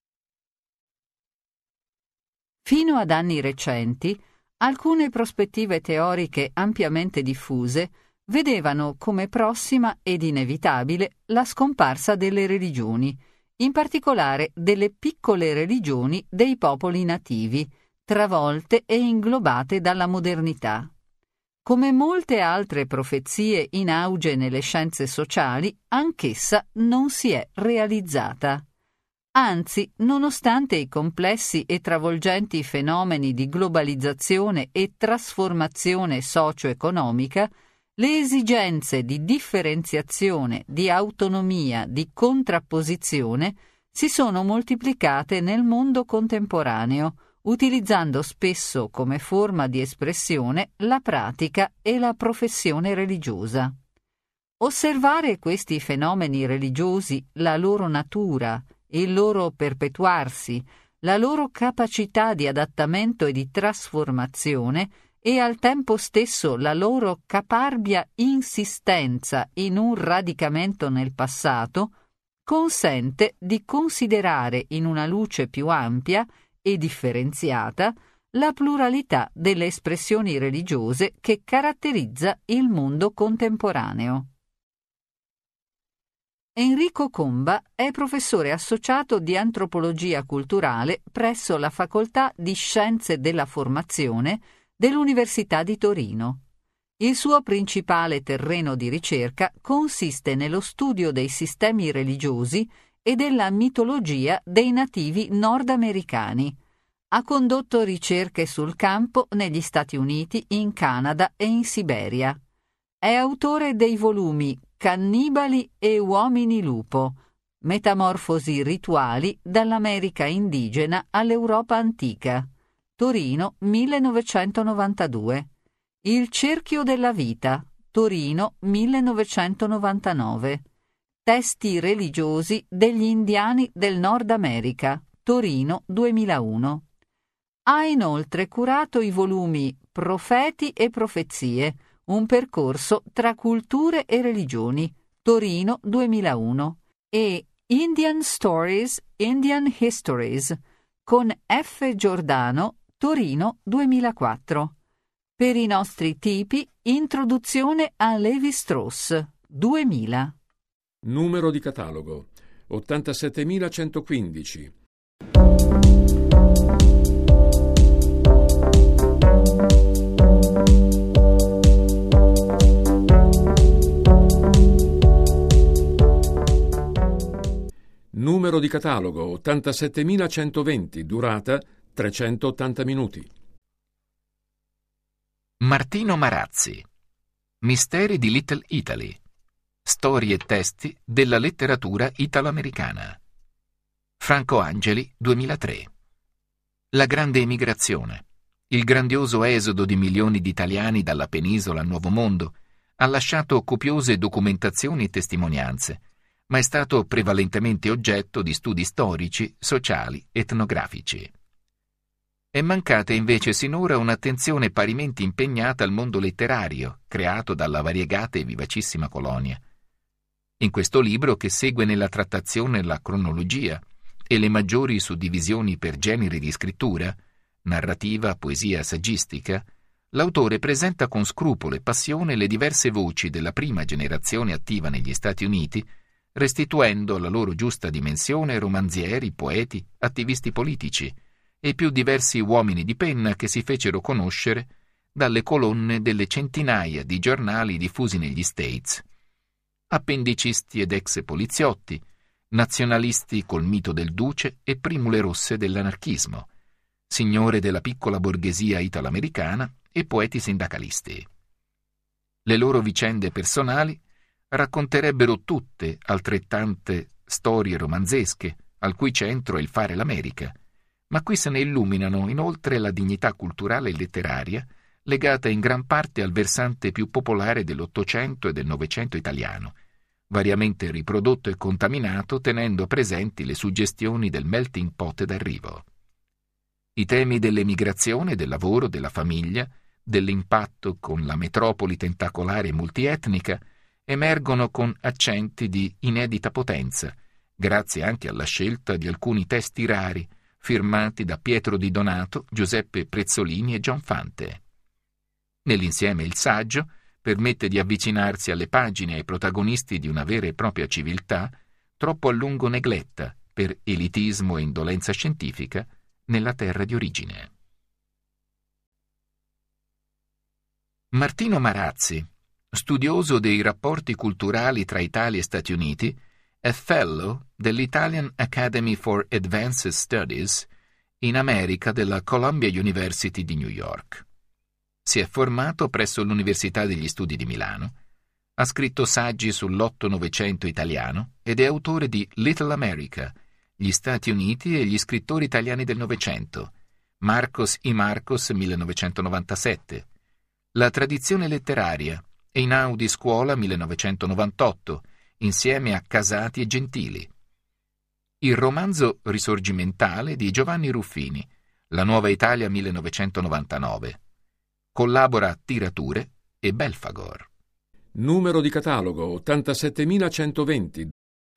Fino ad anni recenti, alcune prospettive teoriche ampiamente diffuse vedevano come prossima ed inevitabile la scomparsa delle religioni, in particolare delle piccole religioni dei popoli nativi, travolte e inglobate dalla modernità. Come molte altre profezie in auge nelle scienze sociali, anch'essa non si è realizzata. Anzi, nonostante i complessi e travolgenti fenomeni di globalizzazione e trasformazione socio-economica, le esigenze di differenziazione, di autonomia, di contrapposizione si sono moltiplicate nel mondo contemporaneo, utilizzando spesso come forma di espressione la pratica e la professione religiosa. Osservare questi fenomeni religiosi, la loro natura, il loro perpetuarsi, la loro capacità di adattamento e di trasformazione e al tempo stesso la loro caparbia insistenza in un radicamento nel passato, consente di considerare in una luce più ampia e differenziata la pluralità delle espressioni religiose che caratterizza il mondo contemporaneo. Enrico Comba è professore associato di antropologia culturale presso la Facoltà di Scienze della Formazione dell'Università di Torino. Il suo principale terreno di ricerca consiste nello studio dei sistemi religiosi e della mitologia dei nativi nordamericani. Ha condotto ricerche sul campo negli Stati Uniti, in Canada e in Siberia. È autore dei volumi Cannibali e uomini lupo, metamorfosi rituali dall'America indigena all'Europa antica, Torino millenovecentonovantadue, Il cerchio della vita, Torino millenovecentonovantanove, Testi religiosi degli indiani del Nord America, Torino duemilauno. Ha inoltre curato i volumi Profeti e profezie, un percorso tra culture e religioni, Torino duemilauno, e Indian Stories, Indian Histories, con F. Giordano, Torino duemilaquattro. Per i nostri tipi, Introduzione a Levi-Strauss, duemila. Numero di catalogo ottantasettemilacentoquindici. Numero di catalogo ottantasettemilacentoventi, durata trecentottanta minuti. Martino Marazzi, Misteri di Little Italy, storie e testi della letteratura italo-americana. Franco Angeli, duemilatré. La grande emigrazione, il grandioso esodo di milioni di italiani dalla penisola al Nuovo Mondo, ha lasciato copiose documentazioni e testimonianze, ma è stato prevalentemente oggetto di studi storici, sociali, etnografici. È mancata invece sinora un'attenzione parimenti impegnata al mondo letterario, creato dalla variegata e vivacissima colonia. In questo libro, che segue nella trattazione la cronologia e le maggiori suddivisioni per generi di scrittura, narrativa, poesia, saggistica, l'autore presenta con scrupolo e passione le diverse voci della prima generazione attiva negli Stati Uniti, restituendo alla loro giusta dimensione romanzieri, poeti, attivisti politici e più diversi uomini di penna che si fecero conoscere dalle colonne delle centinaia di giornali diffusi negli States. Appendicisti ed ex poliziotti, nazionalisti col mito del duce e primule rosse dell'anarchismo, signore della piccola borghesia italo-americana e poeti sindacalisti. Le loro vicende personali racconterebbero tutte altrettante storie romanzesche, al cui centro è il fare l'America, ma qui se ne illuminano inoltre la dignità culturale e letteraria legata in gran parte al versante più popolare dell'Ottocento e del Novecento italiano, variamente riprodotto e contaminato tenendo presenti le suggestioni del melting pot d'arrivo. I temi dell'emigrazione, del lavoro, della famiglia, dell'impatto con la metropoli tentacolare e multietnica emergono con accenti di inedita potenza, grazie anche alla scelta di alcuni testi rari firmati da Pietro Di Donato, Giuseppe Prezzolini e John Fante. Nell'insieme il saggio permette di avvicinarsi alle pagine e ai protagonisti di una vera e propria civiltà troppo a lungo negletta per elitismo e indolenza scientifica nella terra di origine. Martino Marazzi, studioso dei rapporti culturali tra Italia e Stati Uniti, è fellow dell'Italian Academy for Advanced Studies in America della Columbia University di New York. Si è formato presso l'Università degli Studi di Milano, ha scritto saggi sull'otto Novecento italiano ed è autore di Little America, gli Stati Uniti e gli scrittori italiani del Novecento, Marcos y Marcos millenovecentonovantasette, La tradizione letteraria, Einaudi Scuola millenovecentonovantotto, insieme a Casati e Gentili. Il romanzo risorgimentale di Giovanni Ruffini, La Nuova Italia millenovecentonovantanove. Collabora a Tirature e Belfagor. Numero di catalogo ottantasettemilacentoventi.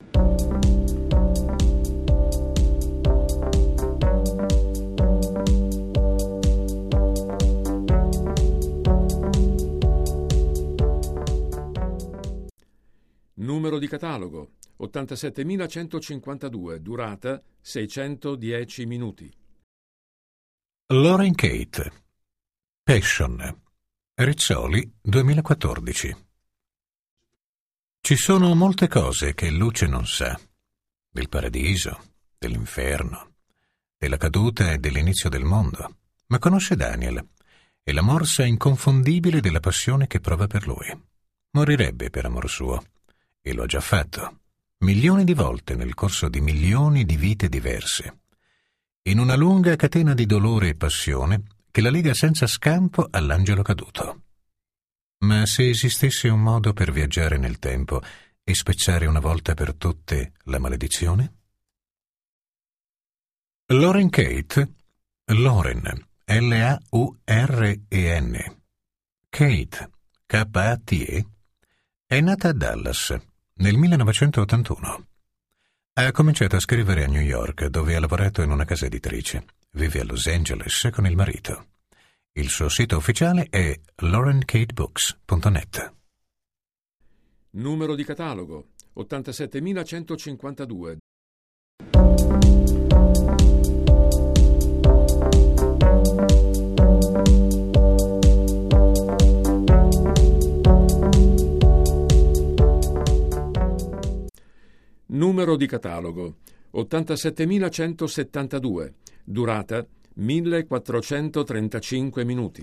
Numero di catalogo ottantasettemilacentocinquantadue, durata seicentodieci minuti. Lauren Kate, Passion, Rizzoli duemilaquattordici. Ci sono molte cose che Luce non sa, del paradiso, dell'inferno, della caduta e dell'inizio del mondo, ma conosce Daniel e la morsa inconfondibile della passione che prova per lui. Morirebbe per amor suo. E lo ha già fatto, milioni di volte nel corso di milioni di vite diverse, in una lunga catena di dolore e passione che la lega senza scampo all'angelo caduto. Ma se esistesse un modo per viaggiare nel tempo e spezzare una volta per tutte la maledizione? Lauren Kate, Lauren, L A U R E N, Kate, K A T E, è nata a Dallas nel millenovecentottantuno. Ha cominciato a scrivere a New York, dove ha lavorato in una casa editrice. Vive a Los Angeles con il marito. Il suo sito ufficiale è lauren kate books punto net. Numero di catalogo ottantasettemilacentocinquantadue. Numero di catalogo ottantasettemilacentosettantadue, durata millequattrocentotrentacinque minuti.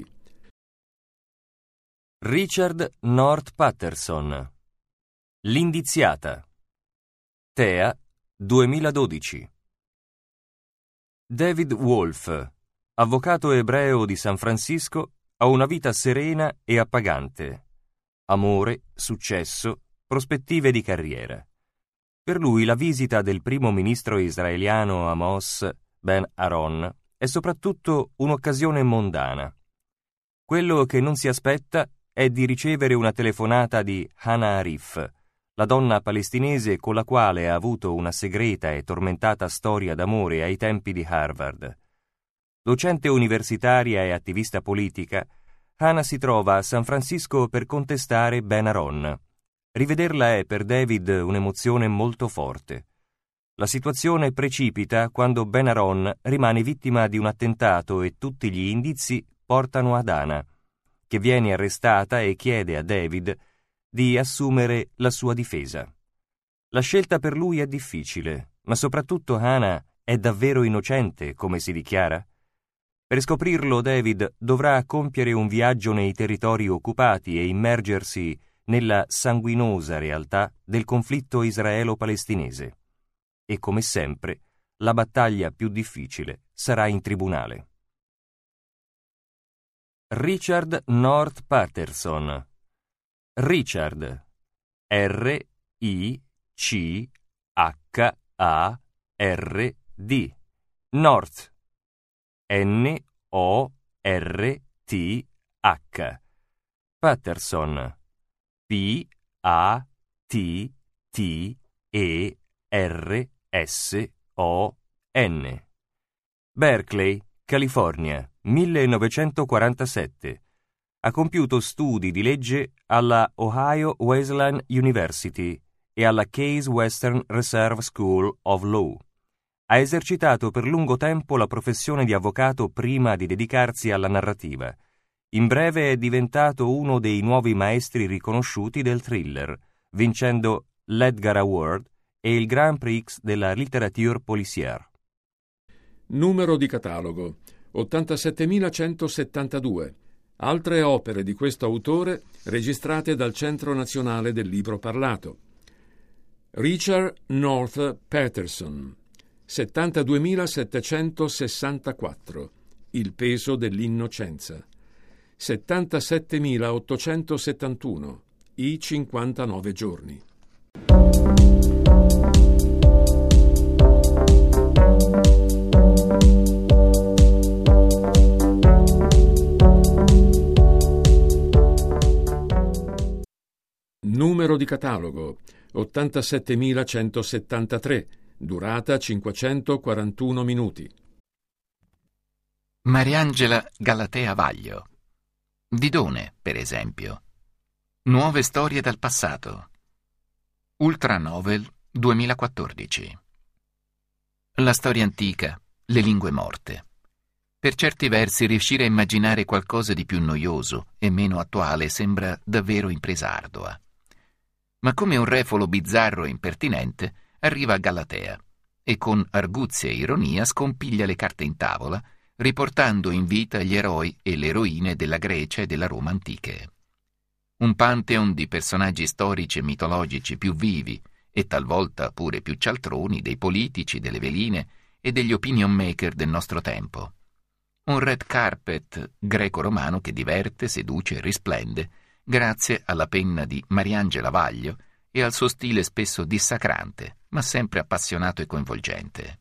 Richard North Patterson, L'indiziata, Tea, duemiladodici. David Wolf, avvocato ebreo di San Francisco, ha una vita serena e appagante. Amore, successo, prospettive di carriera. Per lui la visita del primo ministro israeliano Amos Ben-Aron è soprattutto un'occasione mondana. Quello che non si aspetta è di ricevere una telefonata di Hannah Arif, la donna palestinese con la quale ha avuto una segreta e tormentata storia d'amore ai tempi di Harvard. Docente universitaria e attivista politica, Hannah si trova a San Francisco per contestare Ben-Aron. Rivederla è per David un'emozione molto forte. La situazione precipita quando Ben-Aron rimane vittima di un attentato e tutti gli indizi portano ad Hannah, che viene arrestata e chiede a David di assumere la sua difesa. La scelta per lui è difficile, ma soprattutto Hannah è davvero innocente, come si dichiara? Per scoprirlo, David dovrà compiere un viaggio nei territori occupati e immergersi nella sanguinosa realtà del conflitto israelo-palestinese. E come sempre, la battaglia più difficile sarà in tribunale. Richard North Patterson, Richard, R I C H A R D. North. N O R T H. Patterson. P A T T E R S O N. Berkeley, California, millenovecentoquarantasette. Ha compiuto studi di legge alla Ohio Wesleyan University e alla Case Western Reserve School of Law. Ha esercitato per lungo tempo la professione di avvocato prima di dedicarsi alla narrativa. In breve è diventato uno dei nuovi maestri riconosciuti del thriller, vincendo l'Edgar Award e il Grand Prix della littérature policière. Numero di catalogo ottantasettemilacentosettantadue. Altre opere di questo autore registrate dal Centro Nazionale del Libro Parlato. Richard North Patterson, settantaduemilasettecentosessantaquattro. Il peso dell'innocenza. settantasettemilaottocentosettantuno. I cinquantanove giorni. Numero di catalogo ottantasettemilacentosettantatré, durata cinquecentoquarantuno minuti. Mariangela Galatea Vaglio. Didone, per esempio. Nuove storie dal passato. Ultra Novel duemilaquattordici. La storia antica, le lingue morte. Per certi versi riuscire a immaginare qualcosa di più noioso e meno attuale sembra davvero impresa ardua. Ma come un refolo bizzarro e impertinente arriva Galatea e con arguzia e ironia scompiglia le carte in tavola, riportando in vita gli eroi e le eroine della Grecia e della Roma antiche. Un pantheon di personaggi storici e mitologici più vivi e talvolta pure più cialtroni dei politici, delle veline e degli opinion maker del nostro tempo. Un red carpet greco-romano che diverte, seduce e risplende grazie alla penna di Mariangela Vaglio e al suo stile spesso dissacrante, ma sempre appassionato e coinvolgente.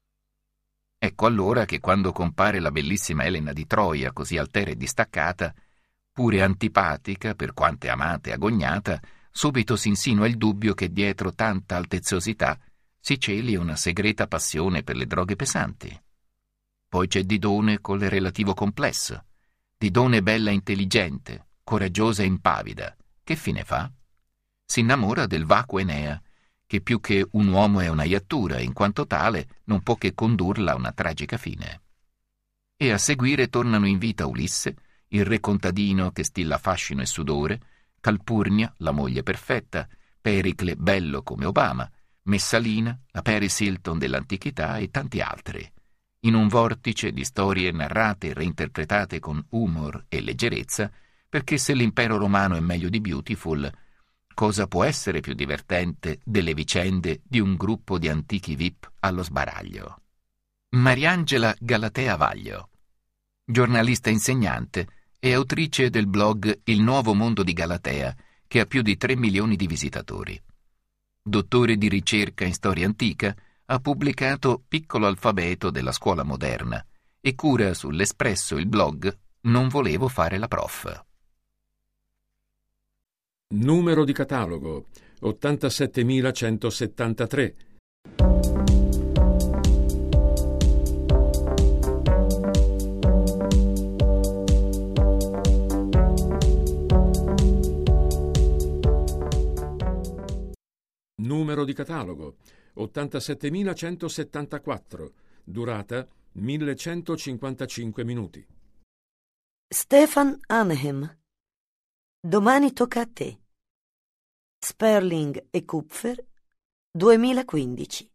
Ecco allora che quando compare la bellissima Elena di Troia, così altera e distaccata, pure antipatica per quanto amata e agognata, subito si insinua il dubbio che dietro tanta altezzosità si celi una segreta passione per le droghe pesanti. Poi c'è Didone con il relativo complesso. Didone bella e intelligente, coraggiosa e impavida. Che fine fa? Si innamora del vacuo Enea, che più che un uomo è una iattura e in quanto tale non può che condurla a una tragica fine. E a seguire tornano in vita Ulisse, il re contadino che stilla fascino e sudore, Calpurnia, la moglie perfetta, Pericle bello come Obama, Messalina, la Paris Hilton dell'antichità e tanti altri, in un vortice di storie narrate e reinterpretate con humor e leggerezza, perché se l'impero romano è meglio di Beautiful, cosa può essere più divertente delle vicende di un gruppo di antichi V I P allo sbaraglio? Mariangela Galatea Vaglio, giornalista insegnante e autrice del blog Il Nuovo Mondo di Galatea, che ha più di tre milioni di visitatori. Dottore di ricerca in storia antica, ha pubblicato Piccolo alfabeto della scuola moderna e cura sull'Espresso il blog Non volevo fare la prof. Numero di catalogo ottantasettemilacentosettantatré. Numero di catalogo ottantasettemilacentosettantaquattro, durata millecentocinquantacinque minuti. Stefan Anahem. Domani tocca a te. Sperling e Kupfer, duemilaquindici.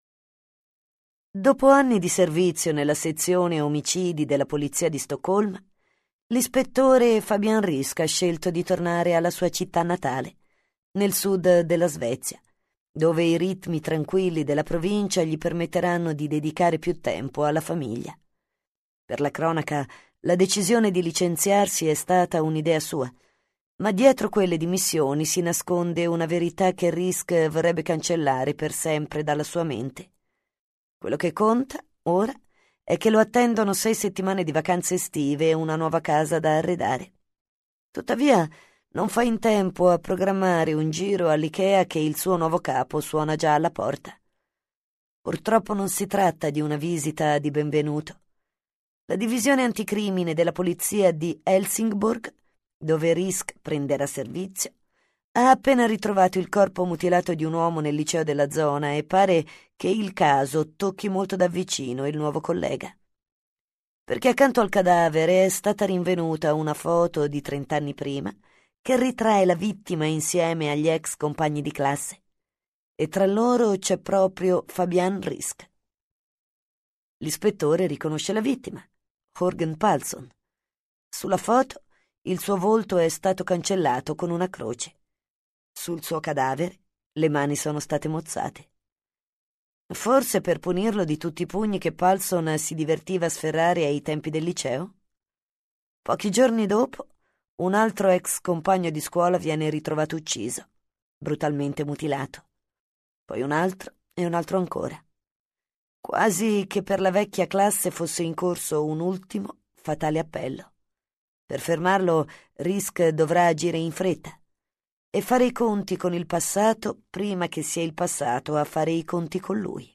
Dopo anni di servizio nella sezione omicidi della polizia di Stoccolma, l'ispettore Fabian Risk ha scelto di tornare alla sua città natale, nel sud della Svezia, dove i ritmi tranquilli della provincia gli permetteranno di dedicare più tempo alla famiglia. Per la cronaca, la decisione di licenziarsi è stata un'idea sua, Ma dietro quelle dimissioni si nasconde una verità che Risk vorrebbe cancellare per sempre dalla sua mente. Quello che conta, ora, è che lo attendono sei settimane di vacanze estive e una nuova casa da arredare. Tuttavia, non fa in tempo a programmare un giro all'Ikea che il suo nuovo capo suona già alla porta. Purtroppo non si tratta di una visita di benvenuto. La divisione anticrimine della polizia di Helsingborg, dove Risk prenderà servizio, ha appena ritrovato il corpo mutilato di un uomo nel liceo della zona e pare che il caso tocchi molto da vicino il nuovo collega. Perché accanto al cadavere è stata rinvenuta una foto di trent'anni prima che ritrae la vittima insieme agli ex compagni di classe. E tra loro c'è proprio Fabian Risk. L'ispettore riconosce la vittima, Jorgen Palsson. Sulla foto il suo volto è stato cancellato con una croce. Sul suo cadavere le mani sono state mozzate. Forse per punirlo di tutti i pugni che Palsson si divertiva a sferrare ai tempi del liceo? Pochi giorni dopo, un altro ex compagno di scuola viene ritrovato ucciso, brutalmente mutilato. Poi un altro e un altro ancora. Quasi che per la vecchia classe fosse in corso un ultimo, fatale appello. Per fermarlo, Risk dovrà agire in fretta e fare i conti con il passato prima che sia il passato a fare i conti con lui.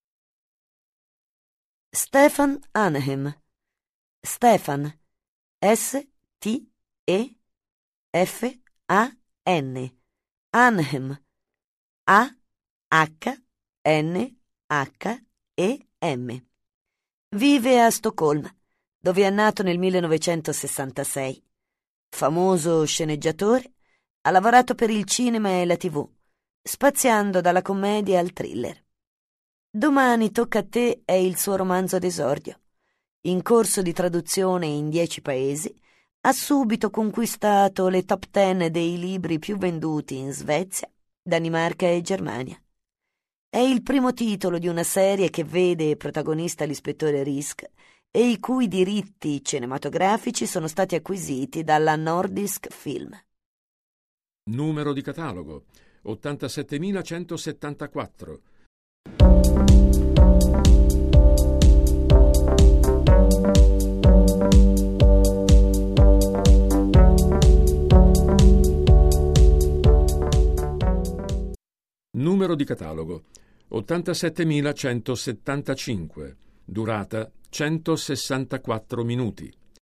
Stefan Anahem. Stefan. S T E F A N. Anahem. A H N H E M. Vive a Stoccolma, dove è nato nel millenovecentosessantasei. Famoso sceneggiatore, ha lavorato per il cinema e la tivù, spaziando dalla commedia al thriller. Domani tocca a te è il suo romanzo d'esordio. In corso di traduzione in dieci paesi, ha subito conquistato le top ten dei libri più venduti in Svezia, Danimarca e Germania. È il primo titolo di una serie che vede protagonista l'ispettore Risk e i cui diritti cinematografici sono stati acquisiti dalla Nordisk Film. Numero di catalogo ottantasettemilacentosettantaquattro. Numero di catalogo ottantasettemilacentosettantacinque. Durata centosessantaquattro minuti.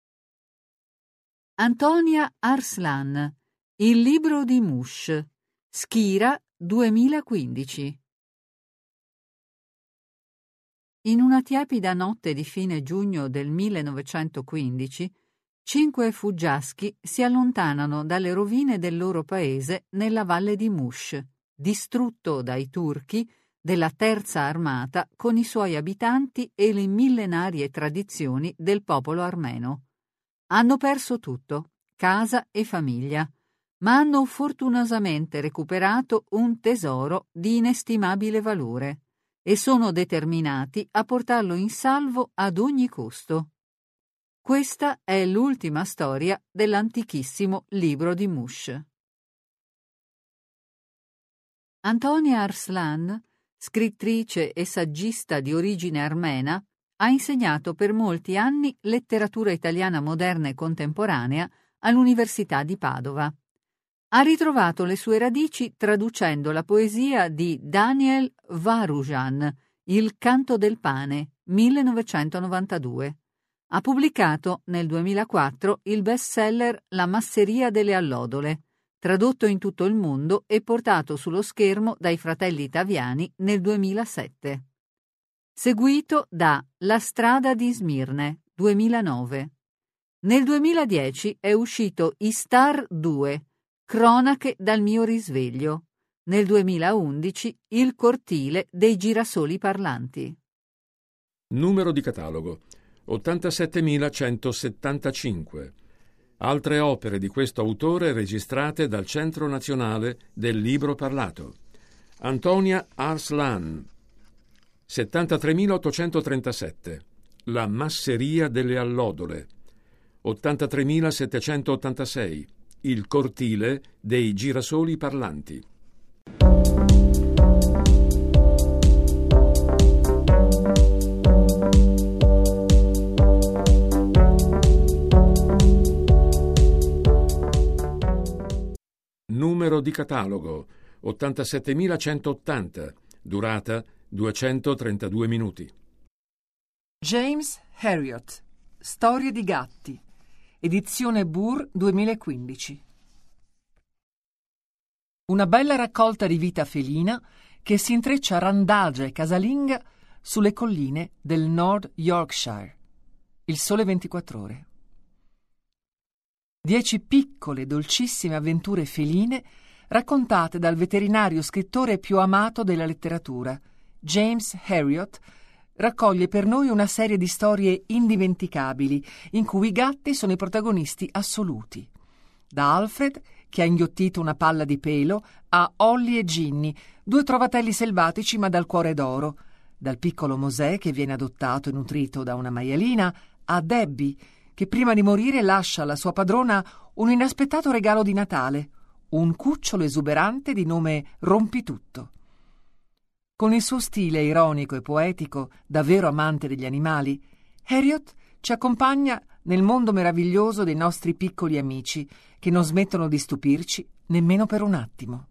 Antonia Arslan. Il libro di Mush. Schira duemilaquindici. In una tiepida notte di fine giugno del millenovecentoquindici, cinque fuggiaschi si allontanano dalle rovine del loro paese nella valle di Mush, distrutto dai turchi della terza armata con i suoi abitanti e le millenarie tradizioni del popolo armeno. Hanno perso tutto, casa e famiglia, ma hanno fortunosamente recuperato un tesoro di inestimabile valore e sono determinati a portarlo in salvo ad ogni costo. Questa è l'ultima storia dell'antichissimo libro di Mush. Antonia Arslan, scrittrice e saggista di origine armena, ha insegnato per molti anni letteratura italiana moderna e contemporanea all'Università di Padova. Ha ritrovato le sue radici traducendo la poesia di Daniel Varujan, Il canto del pane, millenovecentonovantadue. Ha pubblicato nel duemilaquattro il bestseller La masseria delle allodole, tradotto in tutto il mondo e portato sullo schermo dai fratelli Taviani nel duemilasette. Seguito da La strada di Smirne, duemilanove. Nel duemiladieci è uscito Istar due, Cronache dal mio risveglio. Nel duemilaundici Il cortile dei girasoli parlanti. Numero di catalogo ottantasettemilacentosettantacinque. Altre opere di questo autore registrate dal Centro Nazionale del Libro Parlato. Antonia Arslan. settantatremilaottocentotrentasette. La masseria delle allodole. ottantatremilasettecentottantasei. Il cortile dei girasoli parlanti. Numero di catalogo ottantasettemilacentottanta, durata duecentotrentadue minuti. James Herriot, Storie di gatti, edizione Burr duemilaquindici. Una bella raccolta di vita felina che si intreccia randagia e casalinga sulle colline del Nord Yorkshire. Il Sole ventiquattro Ore. Dieci piccole, dolcissime avventure feline raccontate dal veterinario scrittore più amato della letteratura. James Herriot raccoglie per noi una serie di storie indimenticabili in cui i gatti sono i protagonisti assoluti. Da Alfred, che ha inghiottito una palla di pelo, a Ollie e Ginny, due trovatelli selvatici ma dal cuore d'oro. Dal piccolo Mosè, che viene adottato e nutrito da una maialina, a Debbie, che prima di morire lascia alla sua padrona un inaspettato regalo di Natale, un cucciolo esuberante di nome Rompitutto. Con il suo stile ironico e poetico, da vero amante degli animali, Herriot ci accompagna nel mondo meraviglioso dei nostri piccoli amici, che non smettono di stupirci nemmeno per un attimo.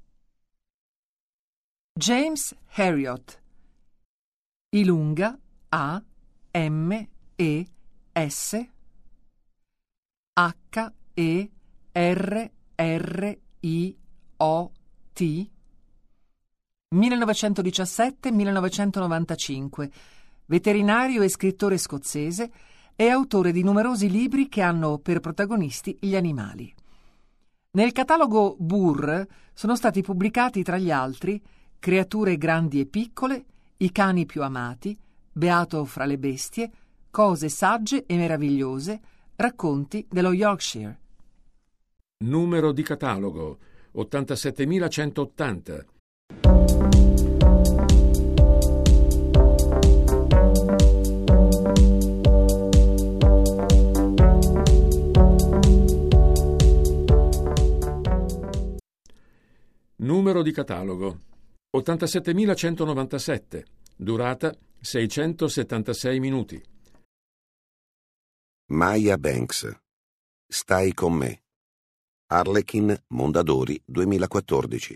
James Herriot. Ilunga A M E S H E R R I O T millenovecentodiciassette millenovecentonovantacinque, veterinario e scrittore scozzese, è autore di numerosi libri che hanno per protagonisti gli animali. Nel catalogo Burr sono stati pubblicati tra gli altri Creature grandi e piccole, I cani più amati, Beato fra le bestie, Cose sagge e meravigliose, Racconti dello Yorkshire. Numero di catalogo ottantasettemilacentottanta. Numero di catalogo ottantasettemilacentonovantasette, durata seicentosettantasei minuti. Maya Banks, Stai con me. Harlequin Mondadori duemilaquattordici.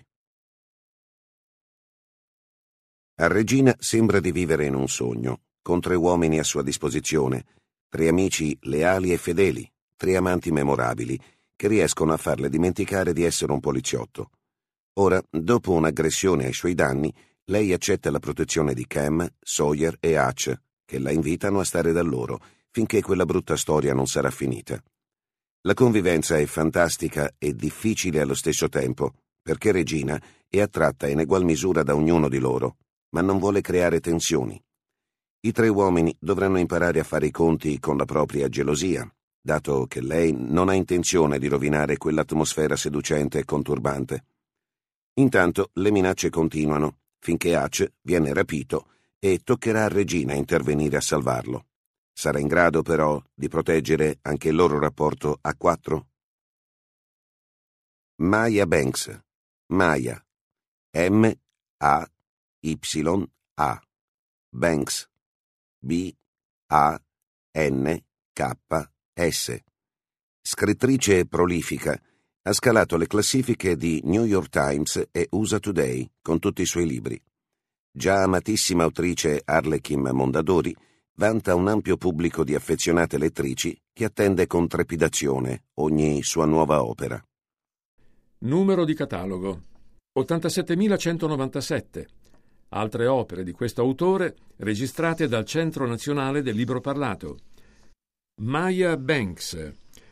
A Regina sembra di vivere in un sogno, con tre uomini a sua disposizione, tre amici leali e fedeli, tre amanti memorabili, che riescono a farle dimenticare di essere un poliziotto. Ora, dopo un'aggressione ai suoi danni, lei accetta la protezione di Cam, Sawyer e Hutch, che la invitano a stare da loro, finché quella brutta storia non sarà finita. La convivenza è fantastica e difficile allo stesso tempo, perché Regina è attratta in egual misura da ognuno di loro, ma non vuole creare tensioni. I tre uomini dovranno imparare a fare i conti con la propria gelosia, dato che lei non ha intenzione di rovinare quell'atmosfera seducente e conturbante. Intanto le minacce continuano, finché Hutch viene rapito e toccherà a Regina intervenire a salvarlo. Sarà in grado, però, di proteggere anche il loro rapporto a quattro? Maya Banks. Maya. M A Y A. Banks. B A N K S. Scrittrice prolifica, ha scalato le classifiche di New York Times e U S A Today con tutti i suoi libri. Già amatissima autrice Harlequin Mondadori, vanta un ampio pubblico di affezionate lettrici che attende con trepidazione ogni sua nuova opera. Numero di catalogo ottantasettemilacentonovantasette. Altre opere di questo autore registrate dal Centro Nazionale del Libro Parlato. Maya Banks.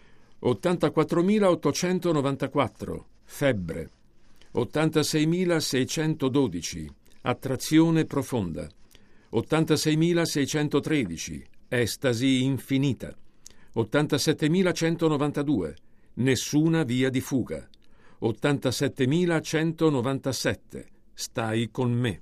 ottantaquattromilaottocentonovantaquattro. Febbre. ottantaseimilaseicentododici. Attrazione profonda. ottantaseimilaseicentotredici. Estasi infinita. ottantasettemilacentonovantadue. Nessuna via di fuga. ottantasettemilacentonovantasette. Stai con me.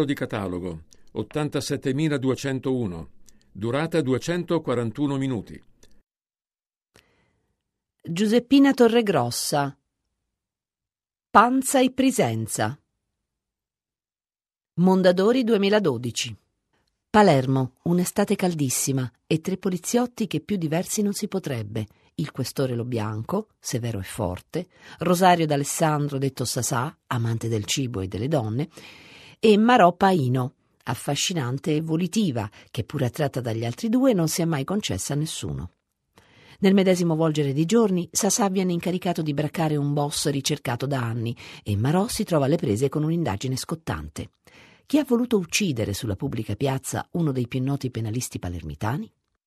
Numero di catalogo ottantasettemiladuecentouno. Durata duecentoquarantuno minuti. Giuseppina Torregrossa. Panza e Prisenza. Mondadori duemiladodici. Palermo, un'estate caldissima e tre poliziotti che più diversi non si potrebbe. Il questore Lo Bianco, severo e forte, Rosario D'Alessandro detto Sasà, amante del cibo e delle donne, e Marò Paino, affascinante e volitiva, che pur attratta dagli altri due non si è mai concessa a nessuno. Nel medesimo volgere di giorni, Sasà viene incaricato di braccare un boss ricercato da anni e Marò si trova alle prese con un'indagine scottante. Chi ha voluto uccidere sulla pubblica piazza uno dei più noti penalisti palermitani?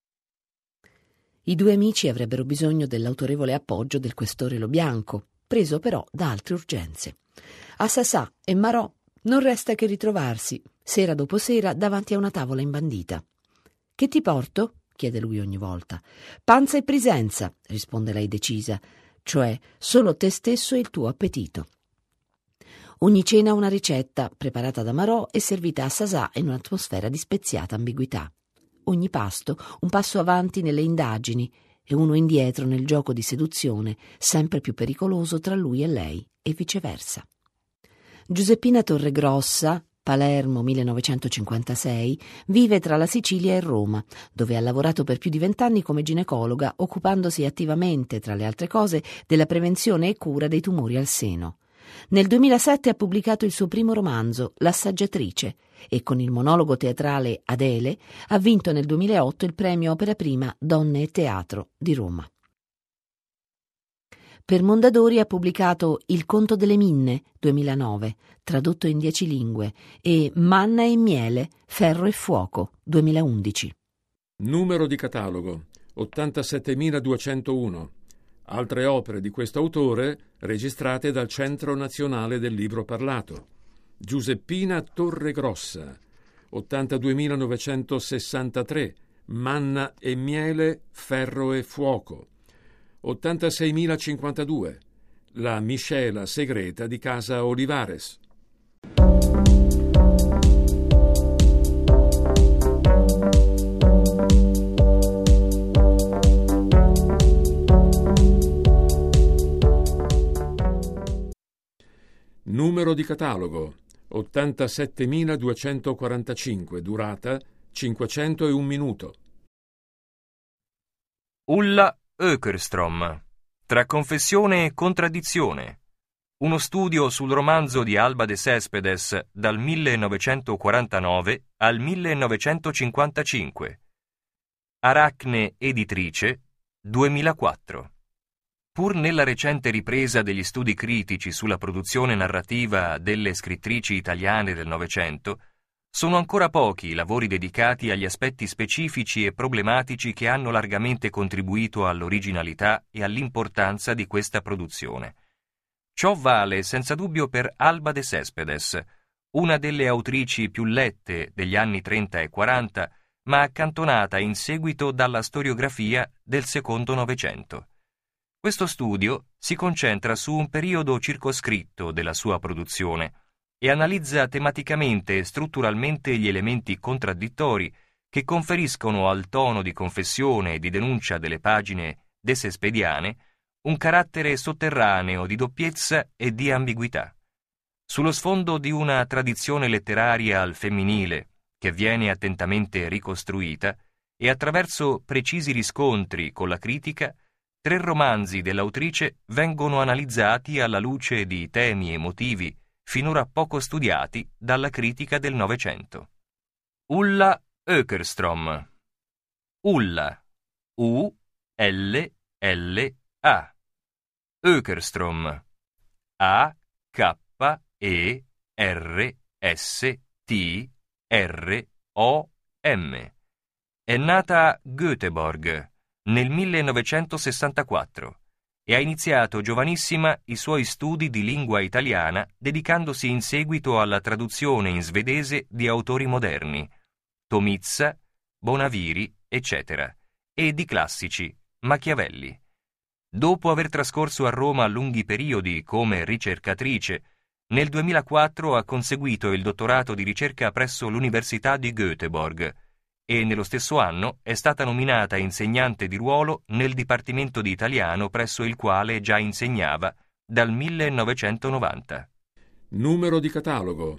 I due amici avrebbero bisogno dell'autorevole appoggio del questore Lo Bianco, preso però da altre urgenze. A Sasà e Marò non resta che ritrovarsi, sera dopo sera, davanti a una tavola imbandita. «Che ti porto?» chiede lui ogni volta. «Panza e Prisenza», risponde lei decisa, cioè solo te stesso e il tuo appetito. Ogni cena ha una ricetta, preparata da Marò e servita a Sasà in un'atmosfera di speziata ambiguità. Ogni pasto un passo avanti nelle indagini e uno indietro nel gioco di seduzione, sempre più pericoloso tra lui e lei, e viceversa. Giuseppina Torregrossa, Palermo millenovecentocinquantasei, vive tra la Sicilia e Roma, dove ha lavorato per più di vent'anni come ginecologa, occupandosi attivamente, tra le altre cose, della prevenzione e cura dei tumori al seno. Nel duemilasette ha pubblicato il suo primo romanzo, L'assaggiatrice, e con il monologo teatrale Adele ha vinto nel duemilaotto il premio Opera Prima Donne e Teatro di Roma. Per Mondadori ha pubblicato Il conto delle minne, duemilanove, tradotto in dieci lingue, e Manna e miele, ferro e fuoco, duemilaundici. Numero di catalogo ottantasettemiladuecentouno. Altre opere di questo autore registrate dal Centro Nazionale del Libro Parlato. Giuseppina Torregrossa, ottantaduemilanovecentosessantatré, Manna e miele, ferro e fuoco. ottantaseimilacinquantadue, La miscela segreta di casa Olivares. Numero di catalogo ottantasettemiladuecentoquarantacinque. Durata cinquecentouno minuto. Ulla Ökerström. Tra confessione e contraddizione. Uno studio sul romanzo di Alba de Céspedes dal millenovecentoquarantanove al millenovecentocinquantacinque. Aracne Editrice, duemilaquattro. Pur nella recente ripresa degli studi critici sulla produzione narrativa delle scrittrici italiane del Novecento, sono ancora pochi i lavori dedicati agli aspetti specifici e problematici che hanno largamente contribuito all'originalità e all'importanza di questa produzione. Ciò vale senza dubbio per Alba de Céspedes, una delle autrici più lette degli anni trenta e quaranta, ma accantonata in seguito dalla storiografia del secondo Novecento. Questo studio si concentra su un periodo circoscritto della sua produzione e analizza tematicamente e strutturalmente gli elementi contraddittori che conferiscono al tono di confessione e di denuncia delle pagine desespediane un carattere sotterraneo di doppiezza e di ambiguità. Sullo sfondo di una tradizione letteraria al femminile che viene attentamente ricostruita e attraverso precisi riscontri con la critica, tre romanzi dell'autrice vengono analizzati alla luce di temi e motivi finora poco studiati dalla critica del Novecento. Ulla Ökerström. Ulla. U L L A. Ökerström. A K E R S T R O M. È nata a Göteborg nel millenovecentosessantaquattro e ha iniziato giovanissima i suoi studi di lingua italiana dedicandosi in seguito alla traduzione in svedese di autori moderni, Tomizza, Bonaviri, eccetera, e di classici, Machiavelli. Dopo aver trascorso a Roma lunghi periodi come ricercatrice, Nel duemilaquattro ha conseguito il dottorato di ricerca presso l'Università di Göteborg e nello stesso anno è stata nominata insegnante di ruolo nel Dipartimento di Italiano presso il quale già insegnava dal millenovecentonovanta. Numero di catalogo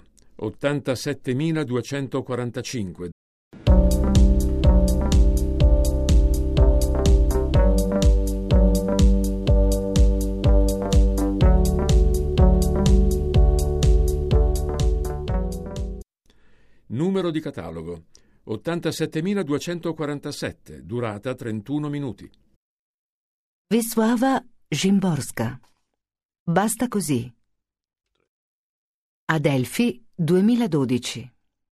ottantasettemiladuecentoquarantacinque. Numero di catalogo ottantasettemiladuecentoquarantasette, durata trentuno minuti. Wisława Szymborska. Basta così. Adelphi, duemiladodici.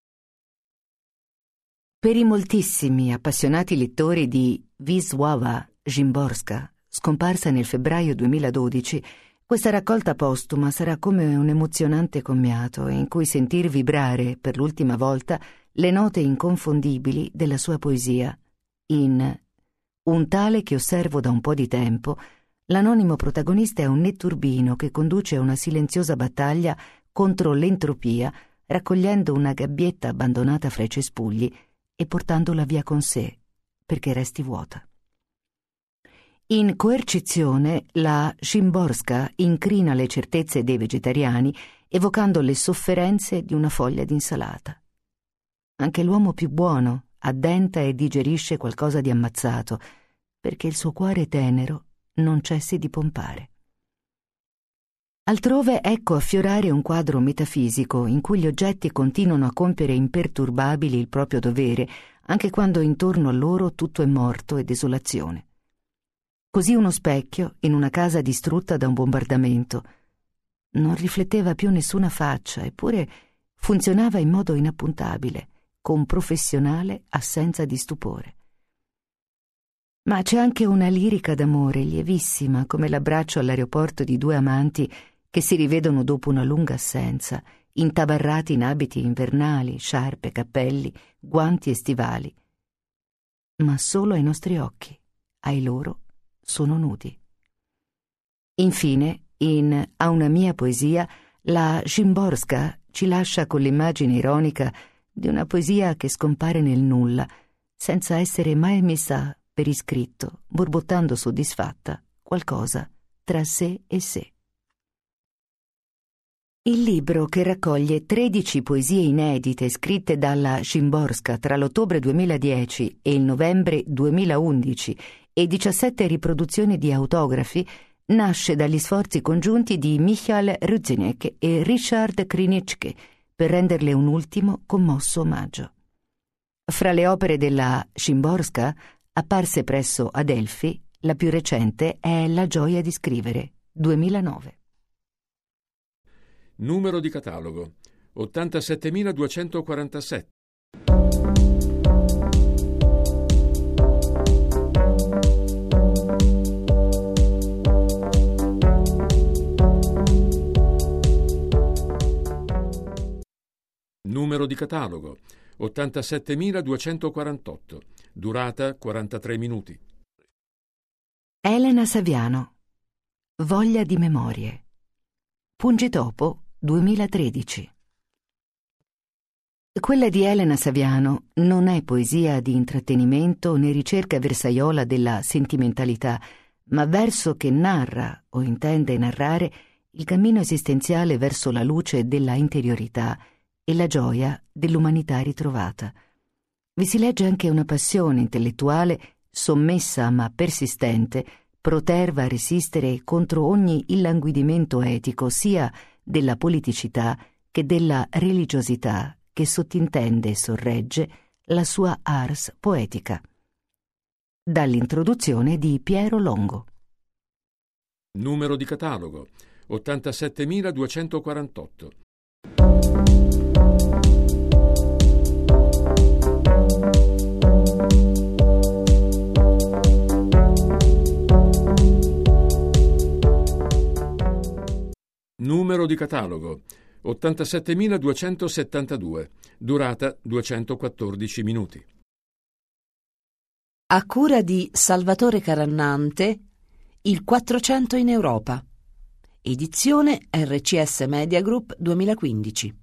Per i moltissimi appassionati lettori di Wisława Szymborska, scomparsa nel febbraio duemiladodici, questa raccolta postuma sarà come un emozionante commiato in cui sentir vibrare per l'ultima volta le note inconfondibili della sua poesia. In Un tale che osservo da un po' di tempo, l'anonimo protagonista è un netturbino che conduce una silenziosa battaglia contro l'entropia, raccogliendo una gabbietta abbandonata fra i cespugli e portandola via con sé, perché resti vuota. In Coercizione, la Szymborska incrina le certezze dei vegetariani, evocando le sofferenze di una foglia d'insalata. Anche l'uomo più buono addenta e digerisce qualcosa di ammazzato, perché il suo cuore tenero non cessi di pompare. Altrove ecco affiorare un quadro metafisico in cui gli oggetti continuano a compiere imperturbabili il proprio dovere, anche quando intorno a loro tutto è morto e desolazione. Così uno specchio in una casa distrutta da un bombardamento non rifletteva più nessuna faccia, eppure funzionava in modo inappuntabile, con professionale assenza di stupore. Ma c'è anche una lirica d'amore lievissima, come l'abbraccio all'aeroporto di due amanti che si rivedono dopo una lunga assenza, intabarrati in abiti invernali, sciarpe, cappelli, guanti e stivali. Ma solo ai nostri occhi, ai loro, sono nudi. Infine, in A una mia poesia, la Szymborska ci lascia con l'immagine ironica di una poesia che scompare nel nulla, senza essere mai messa per iscritto, borbottando soddisfatta qualcosa tra sé e sé. Il libro, che raccoglie tredici poesie inedite scritte dalla Szymborska tra l'ottobre duemiladieci e il novembre duemilaundici e diciassette riproduzioni di autografi, nasce dagli sforzi congiunti di Michal Rudzynek e Richard Kryniecki per renderle un ultimo commosso omaggio. Fra le opere della Szymborska, apparse presso Adelphi, la più recente è La gioia di scrivere, duemilanove. Numero di catalogo ottantasettemiladuecentoquarantasette. Numero di catalogo ottantasettemiladuecentoquarantotto, durata quarantatré minuti. Elena Saviano, Voglia di memorie, Pungitopo, duemilatredici. Quella di Elena Saviano non è poesia di intrattenimento né ricerca versaiola della sentimentalità, ma verso che narra o intende narrare il cammino esistenziale verso la luce della interiorità e la gioia dell'umanità ritrovata. Vi si legge anche una passione intellettuale sommessa ma persistente, proterva a resistere contro ogni illanguidimento etico, sia della politicità che della religiosità che sottintende e sorregge la sua ars poetica. Dall'introduzione di Piero Longo. Numero di catalogo ottantasettemiladuecentoquarantotto. Numero di catalogo ottantasettemiladuecentosettantadue, durata duecentoquattordici minuti. A cura di Salvatore Carannante, Il Quattrocento in Europa. Edizione R C S Media Group duemilaquindici.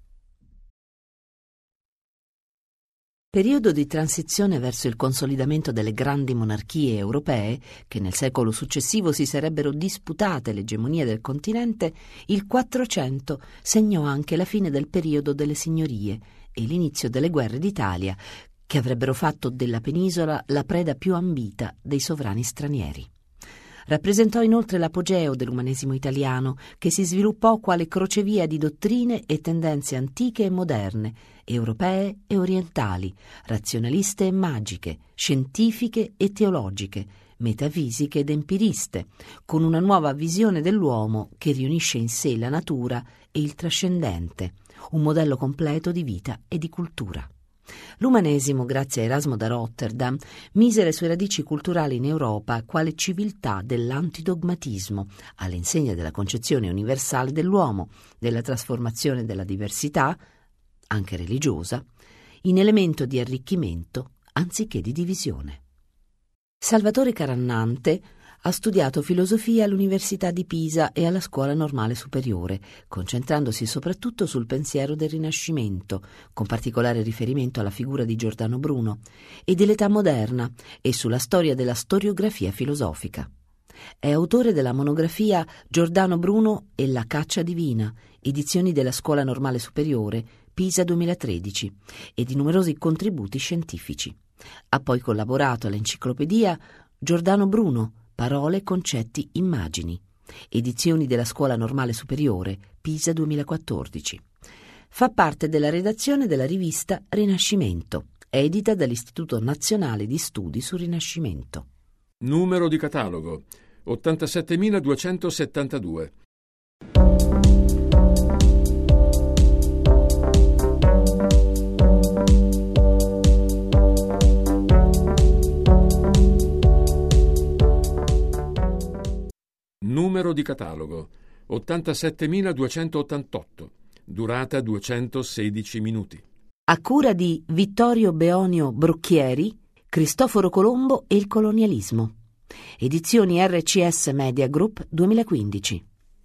Periodo di transizione verso il consolidamento delle grandi monarchie europee, che nel secolo successivo si sarebbero disputate l'egemonia del continente, il Quattrocento segnò anche la fine del periodo delle signorie e l'inizio delle guerre d'Italia, che avrebbero fatto della penisola la preda più ambita dei sovrani stranieri. Rappresentò inoltre l'apogeo dell'umanesimo italiano, che si sviluppò quale crocevia di dottrine e tendenze antiche e moderne, europee e orientali, razionaliste e magiche, scientifiche e teologiche, metafisiche ed empiriste, con una nuova visione dell'uomo che riunisce in sé la natura e il trascendente, un modello completo di vita e di cultura. L'umanesimo, grazie a Erasmo da Rotterdam, mise le sue radici culturali in Europa quale civiltà dell'antidogmatismo, all'insegna della concezione universale dell'uomo, della trasformazione della diversità, anche religiosa, in elemento di arricchimento anziché di divisione. Salvatore Carannante ha studiato filosofia all'Università di Pisa e alla Scuola Normale Superiore, concentrandosi soprattutto sul pensiero del Rinascimento, con particolare riferimento alla figura di Giordano Bruno, e dell'età moderna e sulla storia della storiografia filosofica. È autore della monografia Giordano Bruno e la caccia divina, edizioni della Scuola Normale Superiore, Pisa duemilatredici, e di numerosi contributi scientifici. Ha poi collaborato all'enciclopedia Giordano Bruno, Parole, concetti, immagini, edizioni della Scuola Normale Superiore, Pisa duemilaquattordici. Fa parte della redazione della rivista Rinascimento, edita dall'Istituto Nazionale di Studi sul Rinascimento. Numero di catalogo ottantasettemiladuecentosettantadue. Numero di catalogo ottantasettemiladuecentottantotto, durata duecentosedici minuti. A cura di Vittorio Beonio Brocchieri, Cristoforo Colombo e il colonialismo. Edizioni R C S Media Group duemilaquindici.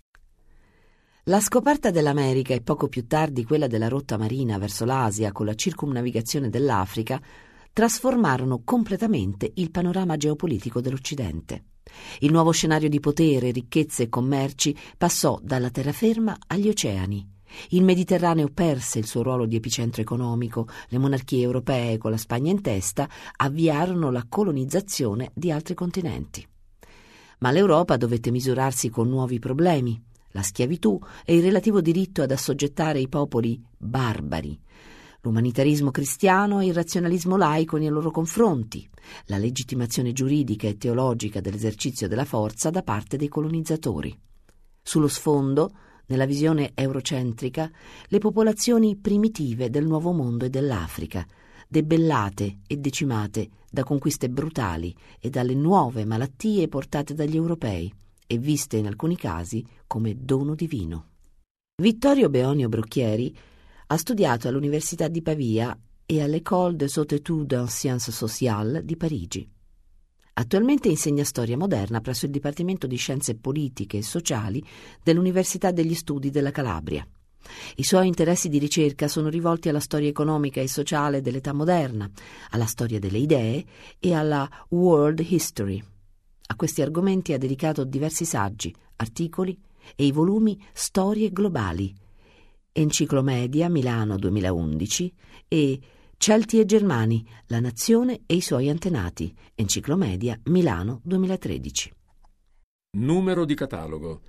La scoperta dell'America e poco più tardi quella della rotta marina verso l'Asia con la circumnavigazione dell'Africa trasformarono completamente il panorama geopolitico dell'Occidente. Il nuovo scenario di potere, ricchezze e commerci passò dalla terraferma agli oceani. Il Mediterraneo perse il suo ruolo di epicentro economico, le monarchie europee, con la Spagna in testa, avviarono la colonizzazione di altri continenti. Ma l'Europa dovette misurarsi con nuovi problemi, la schiavitù e il relativo diritto ad assoggettare i popoli barbari, l'umanitarismo cristiano e il razionalismo laico nei loro confronti, la legittimazione giuridica e teologica dell'esercizio della forza da parte dei colonizzatori. Sullo sfondo, nella visione eurocentrica, le popolazioni primitive del Nuovo Mondo e dell'Africa, debellate e decimate da conquiste brutali e dalle nuove malattie portate dagli europei e viste in alcuni casi come dono divino. Vittorio Beonio Brocchieri ha studiato all'Università di Pavia e all'École des Hautes Études en Sciences Sociales di Parigi. Attualmente insegna storia moderna presso il Dipartimento di Scienze Politiche e Sociali dell'Università degli Studi della Calabria. I suoi interessi di ricerca sono rivolti alla storia economica e sociale dell'età moderna, alla storia delle idee e alla world history. A questi argomenti ha dedicato diversi saggi, articoli e i volumi Storie globali, Enciclomedia Milano duemilaundici e Celti e Germani, la nazione e i suoi antenati, Enciclomedia Milano duemilatredici. Numero di catalogo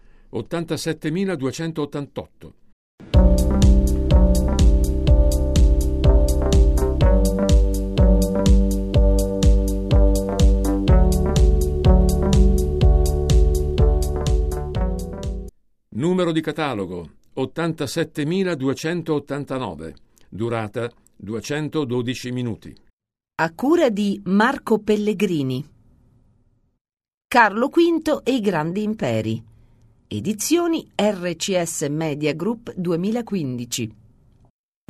ottantasettemiladuecentottantotto. Numero di catalogo ottantasettemiladuecentoottantanove, durata duecentododici minuti. A cura di Marco Pellegrini. Carlo quinto e i grandi imperi. Edizioni R C S Media Group duemilaquindici.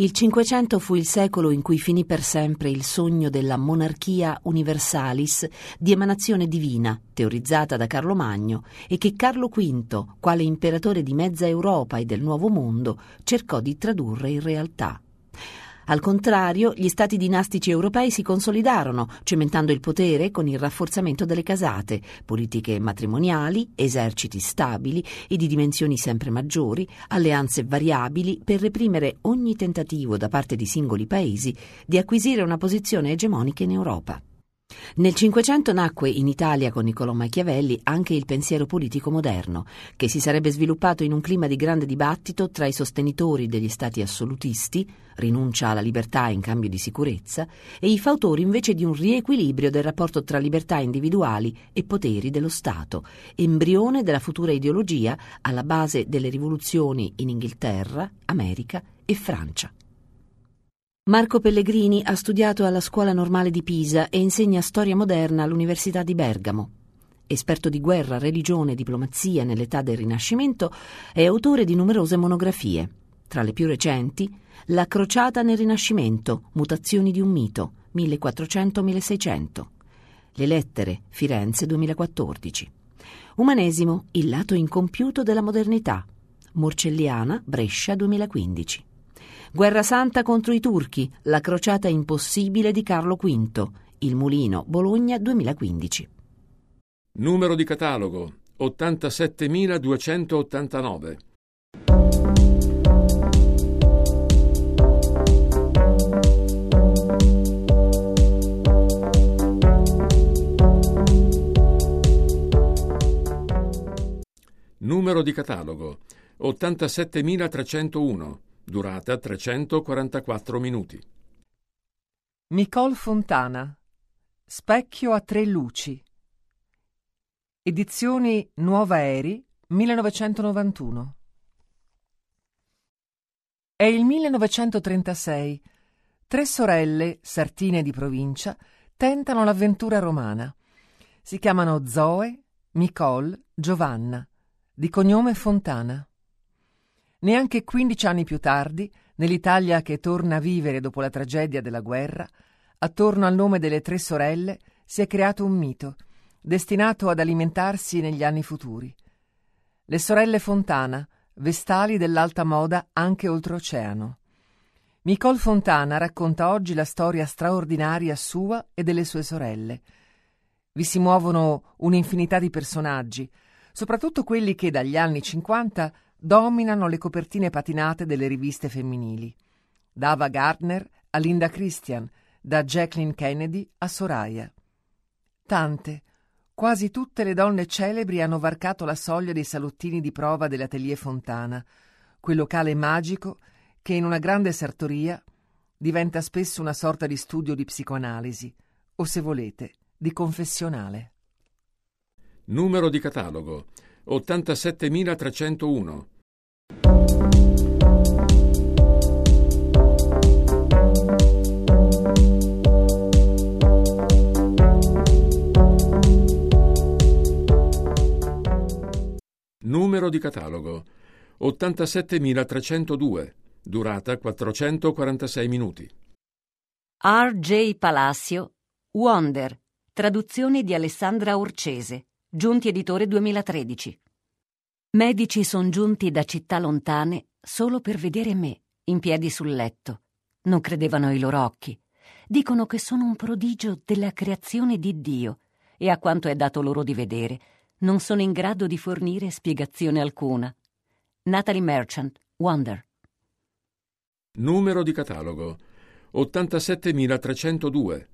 Il Cinquecento fu il secolo in cui finì per sempre il sogno della monarchia universalis di emanazione divina, teorizzata da Carlo Magno, e che Carlo V, quale imperatore di mezza Europa e del Nuovo Mondo, cercò di tradurre in realtà. Al contrario, gli stati dinastici europei si consolidarono, cementando il potere con il rafforzamento delle casate, politiche matrimoniali, eserciti stabili e di dimensioni sempre maggiori, alleanze variabili per reprimere ogni tentativo da parte di singoli paesi di acquisire una posizione egemonica in Europa. Nel Cinquecento nacque in Italia con Niccolò Machiavelli anche il pensiero politico moderno, che si sarebbe sviluppato in un clima di grande dibattito tra i sostenitori degli stati assolutisti, rinuncia alla libertà in cambio di sicurezza, e i fautori invece di un riequilibrio del rapporto tra libertà individuali e poteri dello Stato, embrione della futura ideologia alla base delle rivoluzioni in Inghilterra, America e Francia. Marco Pellegrini ha studiato alla Scuola Normale di Pisa e insegna storia moderna all'Università di Bergamo. Esperto di guerra, religione e diplomazia nell'età del Rinascimento, è autore di numerose monografie. Tra le più recenti, La crociata nel Rinascimento, mutazioni di un mito, millequattrocento milleseicento. Le lettere, Firenze duemilaquattordici. Umanesimo, il lato incompiuto della modernità, Morcelliana, Brescia duemilaquindici. Guerra santa contro i turchi, la crociata impossibile di Carlo V, Il Mulino, Bologna duemilaquindici. Numero di catalogo ottantasettemiladuecentottantanove. Numero di catalogo ottantasettemilatrecentouno. Durata trecentoquarantaquattro minuti. Nicole Fontana. Specchio a tre luci. Edizioni Nuova Eri, millenovecentonovantuno. È il millenovecentotrentasei. Tre sorelle, sartine di provincia, tentano l'avventura romana. Si chiamano Zoe, Nicole, Giovanna, di cognome Fontana. Neanche quindici anni più tardi, nell'Italia che torna a vivere dopo la tragedia della guerra, attorno al nome delle tre sorelle si è creato un mito, destinato ad alimentarsi negli anni futuri. Le sorelle Fontana, vestali dell'alta moda anche oltreoceano. Nicole Fontana racconta oggi la storia straordinaria sua e delle sue sorelle. Vi si muovono un'infinità di personaggi, soprattutto quelli che dagli anni cinquanta dominano le copertine patinate delle riviste femminili. Da Ava Gardner a Linda Christian, da Jacqueline Kennedy a Soraya. Tante, quasi tutte le donne celebri hanno varcato la soglia dei salottini di prova dell'Atelier Fontana, quel locale magico che in una grande sartoria diventa spesso una sorta di studio di psicoanalisi, o se volete, di confessionale. Numero di catalogo ottantasettemilatrecentouno. Numero di catalogo ottantasettemilatrecentodue. Durata quattrocentoquarantasei minuti. R J Palacio, Wonder, traduzione di Alessandra Orcese, Giunti Editore duemilatredici. Medici son giunti da città lontane solo per vedere me, in piedi sul letto. Non credevano ai loro occhi. Dicono che sono un prodigio della creazione di Dio e a quanto è dato loro di vedere non sono in grado di fornire spiegazione alcuna. Natalie Merchant, Wonder. Numero di catalogo ottantasettemilatrecentodue.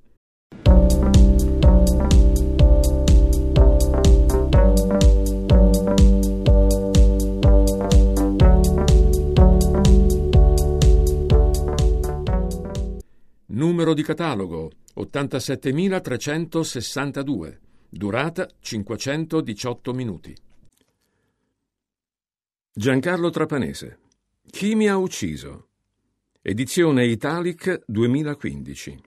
Numero di catalogo ottantasettemilatrecentosessantadue. Durata cinquecentodiciotto minuti. Giancarlo Trapanese. Chi mi ha ucciso? Edizione Italic duemilaquindici.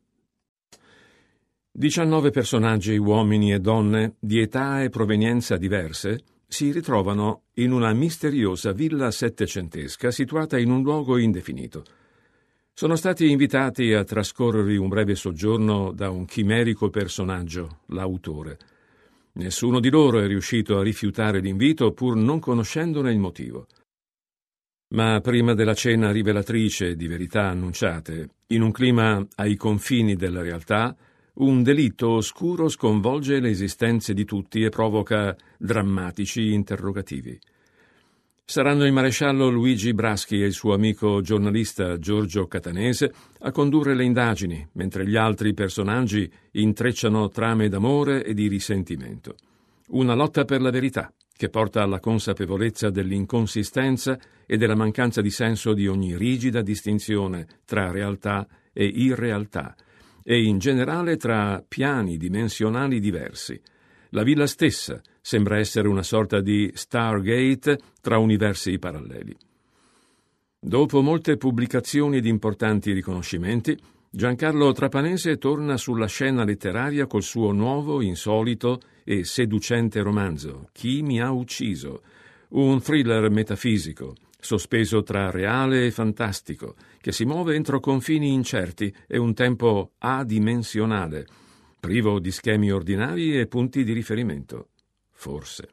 diciannove personaggi, uomini e donne, di età e provenienza diverse, si ritrovano in una misteriosa villa settecentesca situata in un luogo indefinito. Sono stati invitati a trascorrere un breve soggiorno da un chimerico personaggio, l'autore. Nessuno di loro è riuscito a rifiutare l'invito pur non conoscendone il motivo. Ma prima della cena rivelatrice di verità annunciate, in un clima ai confini della realtà, un delitto oscuro sconvolge le esistenze di tutti e provoca drammatici interrogativi. Saranno il maresciallo Luigi Braschi e il suo amico giornalista Giorgio Catanese a condurre le indagini, mentre gli altri personaggi intrecciano trame d'amore e di risentimento. Una lotta per la verità, che porta alla consapevolezza dell'inconsistenza e della mancanza di senso di ogni rigida distinzione tra realtà e irrealtà, e in generale tra piani dimensionali diversi. La villa stessa sembra essere una sorta di Stargate tra universi paralleli. Dopo molte pubblicazioni ed importanti riconoscimenti, Giancarlo Trapanese torna sulla scena letteraria col suo nuovo, insolito e seducente romanzo, Chi mi ha ucciso, un thriller metafisico, sospeso tra reale e fantastico, che si muove entro confini incerti e un tempo adimensionale, privo di schemi ordinari e punti di riferimento. Forse.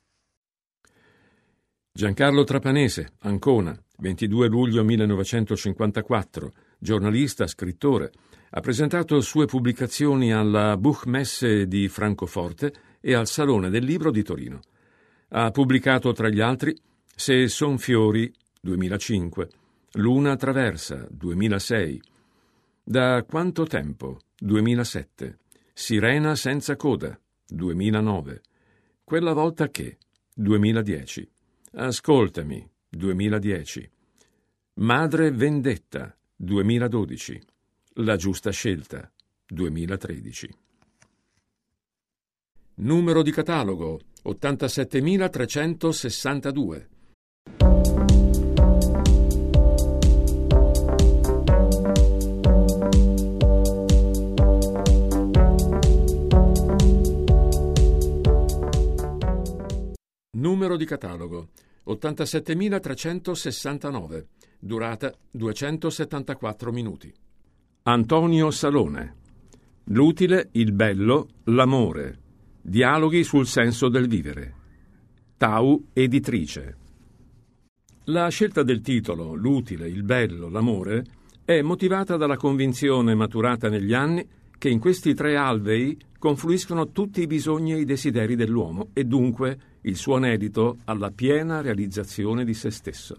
Giancarlo Trapanese, Ancona, ventidue luglio millenovecentocinquantaquattro, giornalista, scrittore, ha presentato sue pubblicazioni alla Buchmesse di Francoforte e al Salone del Libro di Torino. Ha pubblicato tra gli altri Se son fiori, duemilacinque, Luna traversa, duemilasei, Da quanto tempo, duemilasette, Sirena senza coda, duemilanove, Quella volta che, duemiladieci, Ascoltami, duemiladieci, Madre vendetta, duemiladodici, La giusta scelta, duemilatredici. Numero di catalogo ottantasettemila trecentosessantadue. Numero di catalogo ottantasettemila trecentosessantanove, durata duecentosettantaquattro minuti. Antonio Salone. L'utile, il bello, l'amore. Dialoghi sul senso del vivere. Tau Editrice. La scelta del titolo, l'utile, il bello, l'amore, è motivata dalla convinzione maturata negli anni che in questi tre alvei confluiscono tutti i bisogni e i desideri dell'uomo e dunque il suo anelito alla piena realizzazione di se stesso.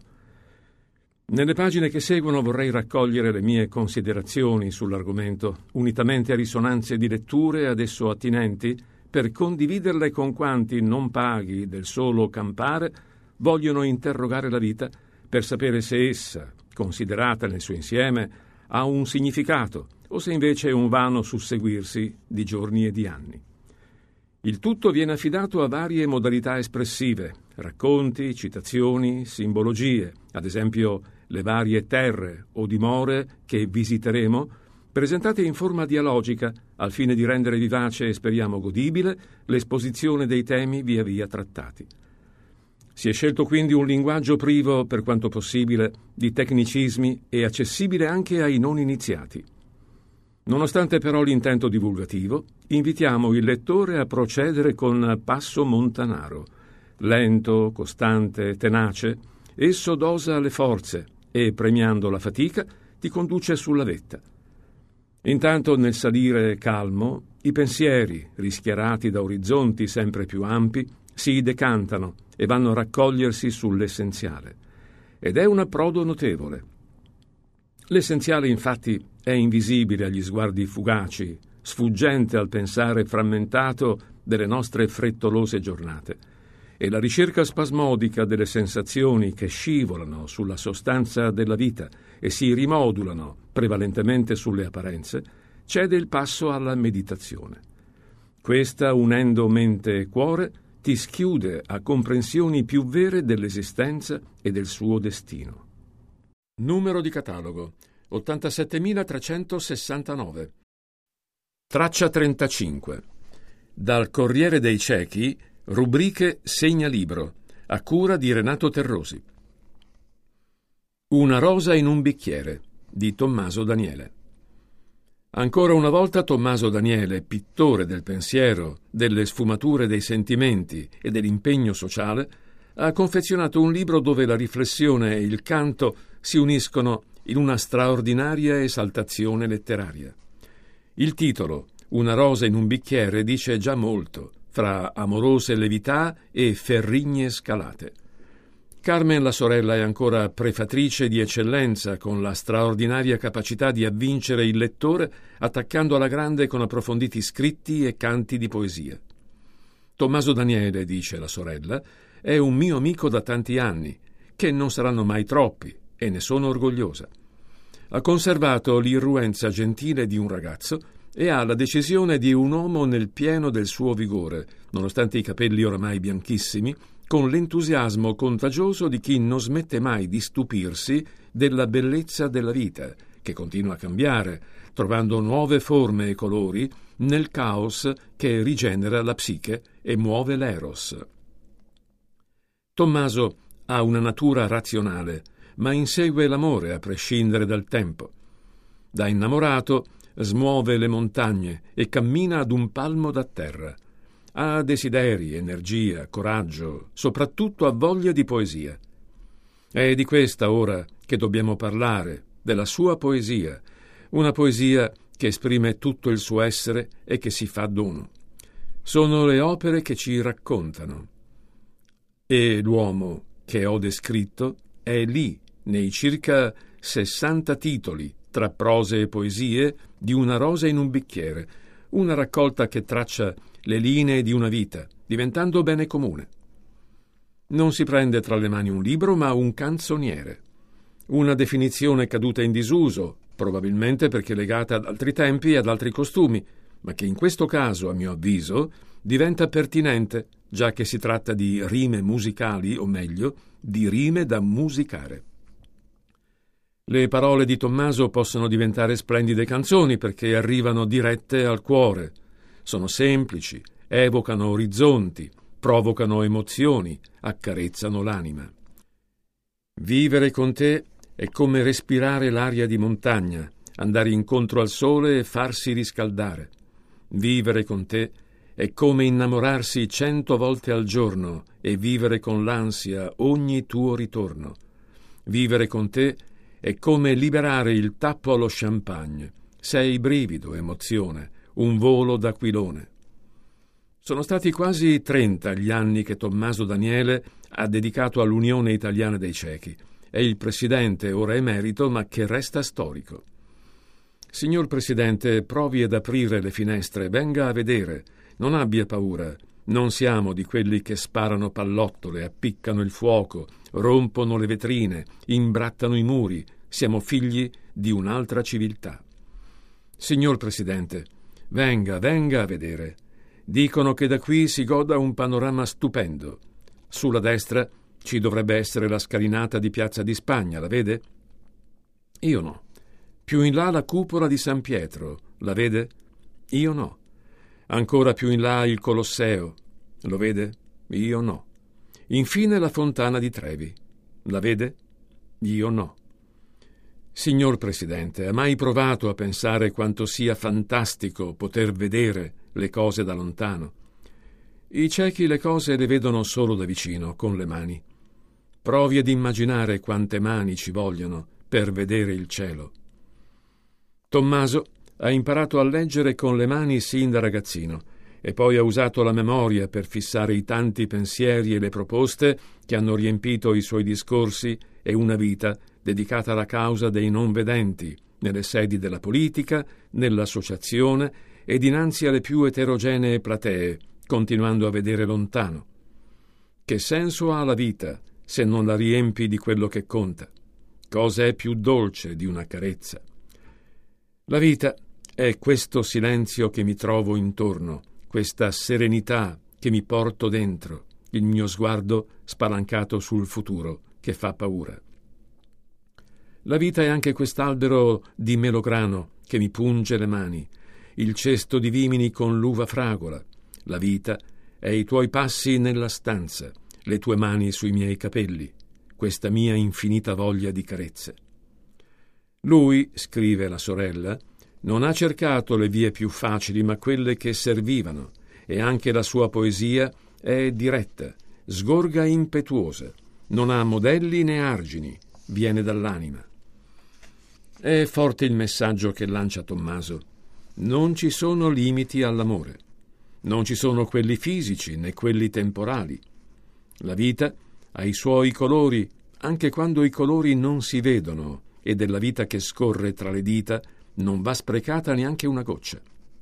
Nelle pagine che seguono vorrei raccogliere le mie considerazioni sull'argomento, unitamente a risonanze di letture ad esso attinenti, per condividerle con quanti, non paghi del solo campare, vogliono interrogare la vita per sapere se essa, considerata nel suo insieme, ha un significato o se invece è un vano susseguirsi di giorni e di anni. Il tutto viene affidato a varie modalità espressive, racconti, citazioni, simbologie, ad esempio le varie terre o dimore che visiteremo, presentate in forma dialogica al fine di rendere vivace e speriamo godibile l'esposizione dei temi via via trattati. Si è scelto quindi un linguaggio privo, per quanto possibile, di tecnicismi e accessibile anche ai non iniziati. Nonostante però l'intento divulgativo, invitiamo il lettore a procedere con passo montanaro. Lento, costante, tenace, esso dosa le forze e, premiando la fatica, ti conduce sulla vetta. Intanto, nel salire calmo, i pensieri, rischiarati da orizzonti sempre più ampi, si decantano e vanno a raccogliersi sull'essenziale. Ed è un approdo notevole. L'essenziale, infatti, è invisibile agli sguardi fugaci, sfuggente al pensare frammentato delle nostre frettolose giornate, e la ricerca spasmodica delle sensazioni che scivolano sulla sostanza della vita e si rimodulano prevalentemente sulle apparenze, cede il passo alla meditazione. Questa, unendo mente e cuore, ti schiude a comprensioni più vere dell'esistenza e del suo destino. Numero di catalogo ottantasettemila trecentosessantanove. Traccia trentacinque. Dal Corriere dei Ciechi, rubriche Segnalibro, a cura di Renato Terrosi. Una rosa in un bicchiere, di Tommaso Daniele. Ancora una volta Tommaso Daniele, pittore del pensiero, delle sfumature dei sentimenti e dell'impegno sociale, ha confezionato un libro dove la riflessione e il canto si uniscono in una straordinaria esaltazione letteraria. Il titolo, Una rosa in un bicchiere, dice già molto, fra amorose levità e ferrigne scalate. Carmen, la sorella, è ancora prefatrice di eccellenza, con la straordinaria capacità di avvincere il lettore attaccando alla grande con approfonditi scritti e canti di poesia. Tommaso Daniele, dice la sorella, è un mio amico da tanti anni, che non saranno mai troppi, e ne sono orgogliosa. Ha conservato l'irruenza gentile di un ragazzo e ha la decisione di un uomo nel pieno del suo vigore, nonostante i capelli oramai bianchissimi, con l'entusiasmo contagioso di chi non smette mai di stupirsi della bellezza della vita, che continua a cambiare, trovando nuove forme e colori nel caos che rigenera la psiche e muove l'eros. Tommaso ha una natura razionale, ma insegue l'amore a prescindere dal tempo. Da innamorato smuove le montagne e cammina ad un palmo da terra. Ha desideri, energia, coraggio, soprattutto ha voglia di poesia. È di questa ora che dobbiamo parlare, della sua poesia, una poesia che esprime tutto il suo essere e che si fa dono. Sono le opere che ci raccontano. E l'uomo che ho descritto è lì, nei circa sessanta titoli, tra prose e poesie, di Una rosa in un bicchiere, una raccolta che traccia le linee di una vita, diventando bene comune. Non si prende tra le mani un libro, ma un canzoniere. Una definizione caduta in disuso, probabilmente perché legata ad altri tempi e ad altri costumi, ma che in questo caso, a mio avviso, diventa pertinente, già che si tratta di rime musicali, o meglio, di rime da musicare. Le parole di Tommaso possono diventare splendide canzoni perché arrivano dirette al cuore. Sono semplici, evocano orizzonti, provocano emozioni, accarezzano l'anima. Vivere con te è come respirare l'aria di montagna, andare incontro al sole e farsi riscaldare. Vivere con te è come innamorarsi cento volte al giorno e vivere con l'ansia ogni tuo ritorno. Vivere con te è come liberare il tappo allo champagne. Sei brivido, emozione, un volo d'aquilone. Sono stati quasi trenta gli anni che Tommaso Daniele ha dedicato all'Unione Italiana dei Cechi. È il presidente, ora emerito, ma che resta storico. Signor Presidente, provi ad aprire le finestre, venga a vedere. Non abbia paura. Non siamo di quelli che sparano pallottole, appiccano il fuoco, rompono le vetrine, imbrattano i muri. Siamo figli di un'altra civiltà. Signor Presidente, venga, venga a vedere. Dicono che da qui si goda un panorama stupendo. Sulla destra ci dovrebbe essere la scalinata di Piazza di Spagna, la vede? Io no. Più in là la cupola di San Pietro, la vede? Io no. Ancora più in là il Colosseo, lo vede? Io no. Infine la fontana di Trevi, la vede? Io no. Signor Presidente, ha mai provato a pensare quanto sia fantastico poter vedere le cose da lontano? I ciechi le cose le vedono solo da vicino, con le mani. Provi ad immaginare quante mani ci vogliono per vedere il cielo. Tommaso ha imparato a leggere con le mani sin da ragazzino e poi ha usato la memoria per fissare i tanti pensieri e le proposte che hanno riempito i suoi discorsi e una vita dedicata alla causa dei non vedenti, nelle sedi della politica, nell'associazione e dinanzi alle più eterogenee platee, continuando a vedere lontano. Che senso ha la vita se non la riempi di quello che conta? Cosa è più dolce di una carezza? La vita è questo silenzio che mi trovo intorno, questa serenità che mi porto dentro, il mio sguardo spalancato sul futuro che fa paura. La vita è anche quest'albero di melograno che mi punge le mani, il cesto di vimini con l'uva fragola. La vita è i tuoi passi nella stanza, le tue mani sui miei capelli, questa mia infinita voglia di carezze. Lui, scrive la sorella, non ha cercato le vie più facili, ma quelle che servivano, e anche la sua poesia è diretta, sgorga impetuosa, non ha modelli né argini, viene dall'anima. È forte il messaggio che lancia Tommaso. Non ci sono limiti all'amore. Non ci sono quelli fisici né quelli temporali. La vita ha i suoi colori, anche quando i colori non si vedono, e della vita che scorre tra le dita non va sprecata neanche una goccia.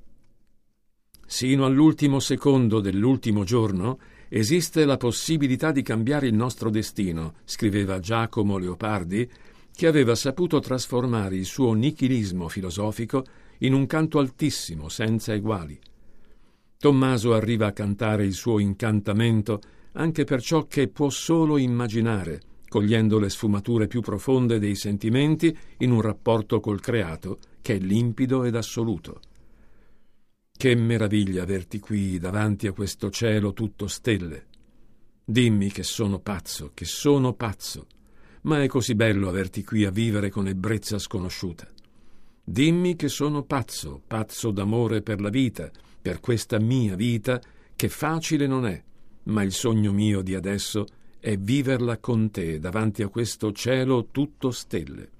Sino all'ultimo secondo dell'ultimo giorno esiste la possibilità di cambiare il nostro destino, scriveva Giacomo Leopardi, che aveva saputo trasformare il suo nichilismo filosofico in un canto altissimo, senza eguali. Tommaso arriva a cantare il suo incantamento anche per ciò che può solo immaginare, cogliendo le sfumature più profonde dei sentimenti in un rapporto col creato che è limpido ed assoluto. Che meraviglia averti qui davanti a questo cielo tutto stelle. Dimmi che sono pazzo, che sono pazzo, ma è così bello averti qui a vivere con ebbrezza sconosciuta. Dimmi che sono pazzo, pazzo d'amore per la vita, per questa mia vita che facile non è, ma il sogno mio di adesso è viverla con te davanti a questo cielo tutto stelle.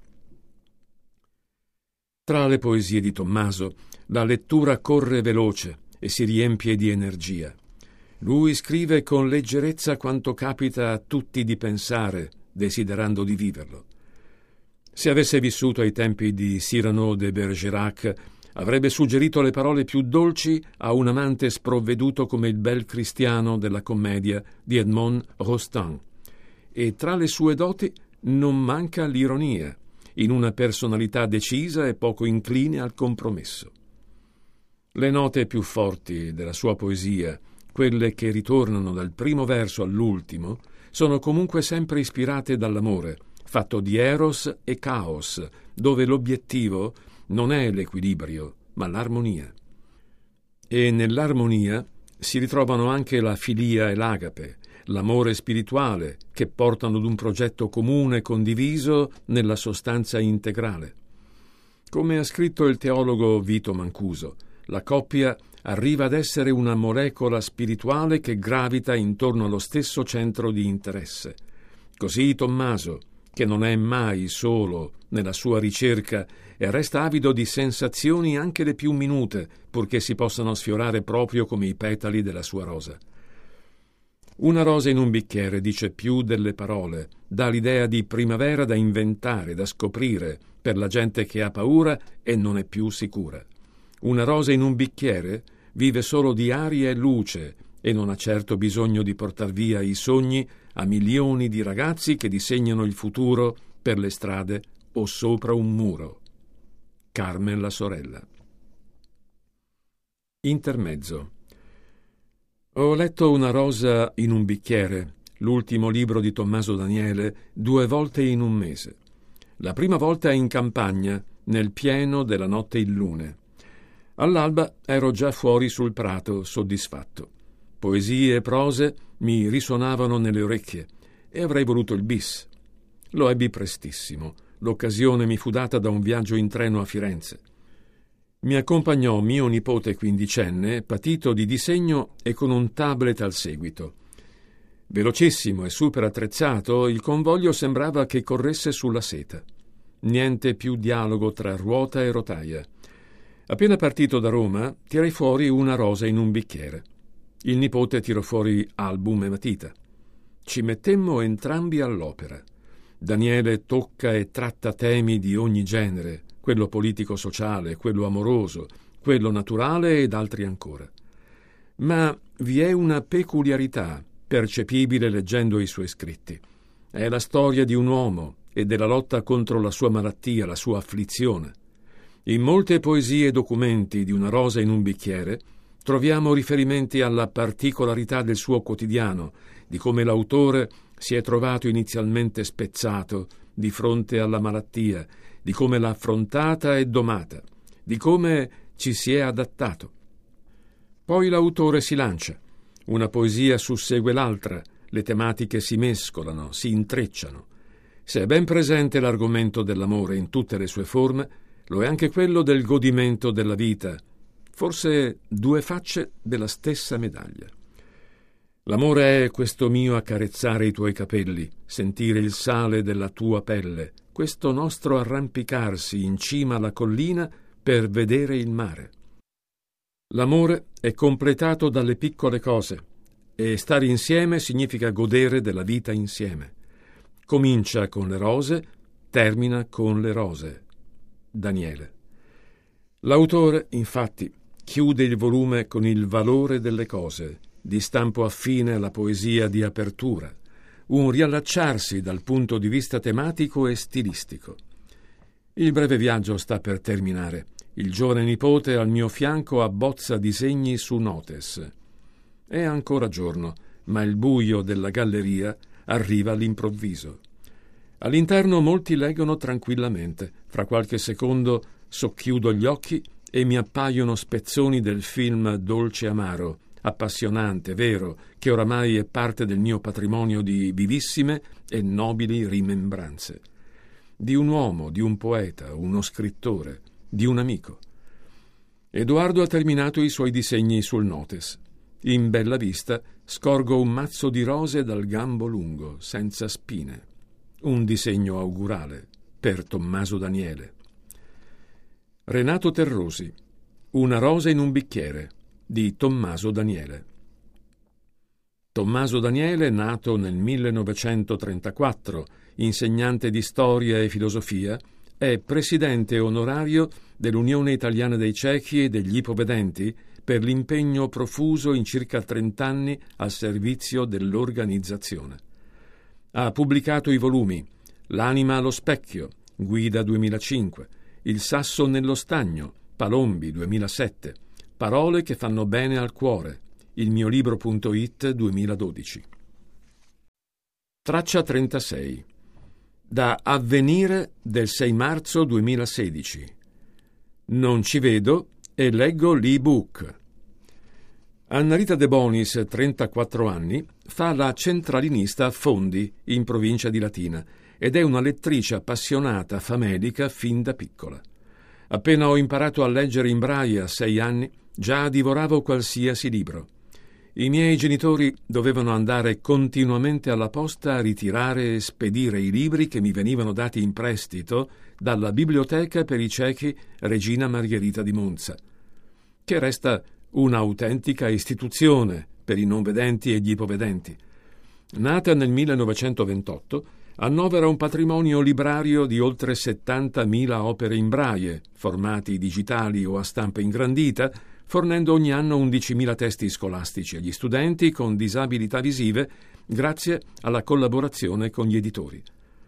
Tra le poesie di Tommaso la lettura corre veloce e si riempie di energia. Lui scrive con leggerezza quanto capita a tutti di pensare, desiderando di viverlo. Se avesse vissuto ai tempi di Cyrano de Bergerac, avrebbe suggerito le parole più dolci a un amante sprovveduto come il bel cristiano della commedia di Edmond Rostand. E tra le sue doti non manca l'ironia, in una personalità decisa e poco incline al compromesso. Le note più forti della sua poesia, quelle che ritornano dal primo verso all'ultimo, sono comunque sempre ispirate dall'amore, fatto di eros e caos, dove l'obiettivo non è l'equilibrio, ma l'armonia. E nell'armonia si ritrovano anche la filia e l'agape, l'amore spirituale, che portano ad un progetto comune condiviso nella sostanza integrale. Come ha scritto il teologo Vito Mancuso, la coppia arriva ad essere una molecola spirituale che gravita intorno allo stesso centro di interesse. Così Tommaso, che non è mai solo nella sua ricerca e resta avido di sensazioni anche le più minute, purché si possano sfiorare proprio come i petali della sua rosa. Una rosa in un bicchiere dice più delle parole, dà l'idea di primavera da inventare, da scoprire, per la gente che ha paura e non è più sicura. Una rosa in un bicchiere vive solo di aria e luce e non ha certo bisogno di portar via i sogni a milioni di ragazzi che disegnano il futuro per le strade o sopra un muro. Carmen la sorella. Intermezzo. Ho letto Una rosa in un bicchiere, l'ultimo libro di Tommaso Daniele, due volte in un mese. La prima volta in campagna, nel pieno della notte il lune. All'alba ero già fuori sul prato, soddisfatto. Poesie e prose mi risuonavano nelle orecchie e avrei voluto il bis. Lo ebbi prestissimo. L'occasione mi fu data da un viaggio in treno a Firenze. Mi accompagnò mio nipote quindicenne, patito di disegno e con un tablet al seguito. Velocissimo e super attrezzato, il convoglio sembrava che corresse sulla seta. Niente più dialogo tra ruota e rotaia. Appena partito da Roma, tirai fuori Una rosa in un bicchiere. Il nipote tirò fuori album e matita. Ci mettemmo entrambi all'opera. Daniele tocca e tratta temi di ogni genere, quello politico-sociale, quello amoroso, quello naturale ed altri ancora. Ma vi è una peculiarità percepibile leggendo i suoi scritti. È la storia di un uomo e della lotta contro la sua malattia, la sua afflizione. In molte poesie e documenti di Una rosa in un bicchiere troviamo riferimenti alla particolarità del suo quotidiano, di come l'autore si è trovato inizialmente spezzato di fronte alla malattia, di come l'ha affrontata e domata, di come ci si è adattato. Poi l'autore si lancia, una poesia sussegue l'altra, le tematiche si mescolano, si intrecciano. Se è ben presente l'argomento dell'amore in tutte le sue forme, lo è anche quello del godimento della vita, forse due facce della stessa medaglia. L'amore è questo mio accarezzare i tuoi capelli, sentire il sale della tua pelle, questo nostro arrampicarsi in cima alla collina per vedere il mare. L'amore è completato dalle piccole cose e stare insieme significa godere della vita insieme. Comincia con le rose, termina con le rose. Daniele. L'autore, infatti, chiude il volume con il valore delle cose, di stampo affine alla poesia di apertura, un riallacciarsi dal punto di vista tematico e stilistico. Il breve viaggio sta per terminare. Il giovane nipote al mio fianco abbozza disegni su notes. È ancora giorno, ma il buio della galleria arriva all'improvviso. All'interno molti leggono tranquillamente. Fra qualche secondo socchiudo gli occhi e mi appaiono spezzoni del film Dolce Amaro, appassionante, vero, che oramai è parte del mio patrimonio di vivissime e nobili rimembranze. Di un uomo, di un poeta, uno scrittore, di un amico. Edoardo ha terminato i suoi disegni sul notes. In bella vista scorgo un mazzo di rose dal gambo lungo, senza spine. Un disegno augurale per Tommaso Daniele. Renato Terrosi. Una rosa in un bicchiere di Tommaso Daniele. Tommaso Daniele, nato nel millenovecentotrentaquattro, insegnante di storia e filosofia, è presidente onorario dell'Unione Italiana dei Ciechi e degli Ipovedenti per l'impegno profuso in circa trent'anni al servizio dell'organizzazione. Ha pubblicato i volumi L'anima allo specchio, Guida duemilacinque, Il sasso nello stagno, Palombi duemilasette, Parole che fanno bene al cuore, il mio libro.it duemiladodici. Traccia trentasei. Da Avvenire del sei marzo duemilasedici. Non ci vedo e leggo l'e-book. Annarita De Bonis, trentaquattro anni, fa la centralinista a Fondi, in provincia di Latina, ed è una lettrice appassionata famelica fin da piccola. Appena ho imparato a leggere in braille a sei anni, già divoravo qualsiasi libro. I miei genitori dovevano andare continuamente alla posta a ritirare e spedire i libri che mi venivano dati in prestito dalla Biblioteca per i Ciechi Regina Margherita di Monza, che resta un'autentica istituzione per i non vedenti e gli ipovedenti. Nata nel millenovecentoventotto, annovera un patrimonio librario di oltre settantamila opere in braille, formati digitali o a stampa ingrandita, fornendo ogni anno undicimila testi scolastici agli studenti con disabilità visive grazie alla collaborazione con gli editori.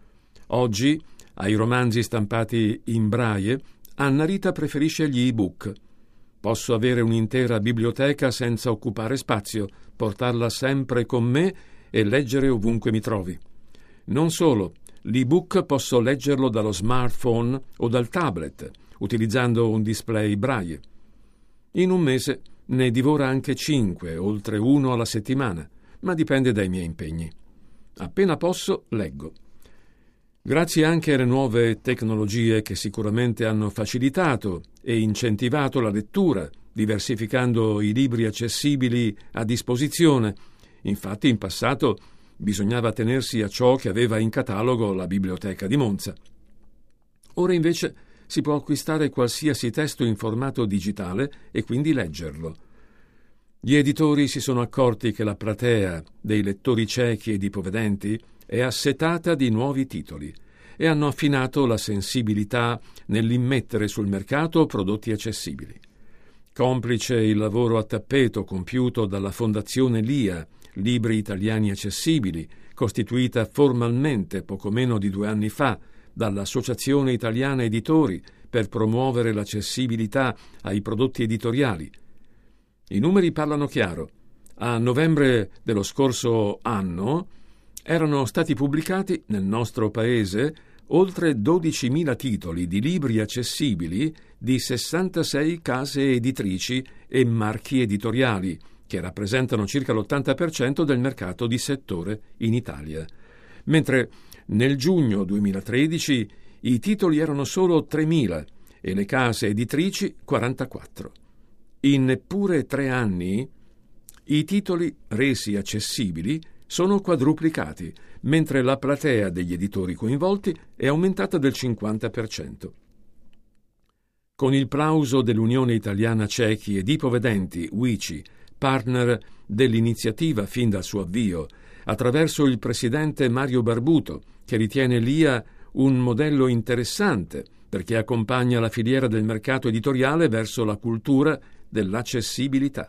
Oggi, ai romanzi stampati in braille, Annarita preferisce gli e-book. Posso avere un'intera biblioteca senza occupare spazio, portarla sempre con me e leggere ovunque mi trovi. Non solo, l'e-book posso leggerlo dallo smartphone o dal tablet, utilizzando un display braille. In un mese ne divora anche cinque, oltre uno alla settimana, ma dipende dai miei impegni. Appena posso, leggo. Grazie anche alle nuove tecnologie che sicuramente hanno facilitato e incentivato la lettura, diversificando i libri accessibili a disposizione. Infatti, in passato bisognava tenersi a ciò che aveva in catalogo la Biblioteca di Monza. Ora invece si può acquistare qualsiasi testo in formato digitale e quindi leggerlo. Gli editori si sono accorti che la platea dei lettori ciechi ed ipovedenti è assetata di nuovi titoli e hanno affinato la sensibilità nell'immettere sul mercato prodotti accessibili. Complice il lavoro a tappeto compiuto dalla Fondazione L I A, Libri Italiani Accessibili, costituita formalmente poco meno di due anni fa dall'Associazione Italiana Editori per promuovere l'accessibilità ai prodotti editoriali. I numeri parlano chiaro. A novembre dello scorso anno erano stati pubblicati nel nostro paese oltre dodicimila titoli di libri accessibili di sessantasei case editrici e marchi editoriali, che rappresentano circa l'ottanta per cento del mercato di settore in Italia, mentre Nel giugno duemilatredici i titoli erano solo tremila e le case editrici quarantaquattro. In neppure tre anni i titoli resi accessibili sono quadruplicati, mentre la platea degli editori coinvolti è aumentata del cinquanta per cento. Con il plauso dell'Unione Italiana Ciechi ed Ipovedenti, U I C I, partner dell'iniziativa fin dal suo avvio, attraverso il presidente Mario Barbuto, che ritiene l'I A un modello interessante perché accompagna la filiera del mercato editoriale verso la cultura dell'accessibilità.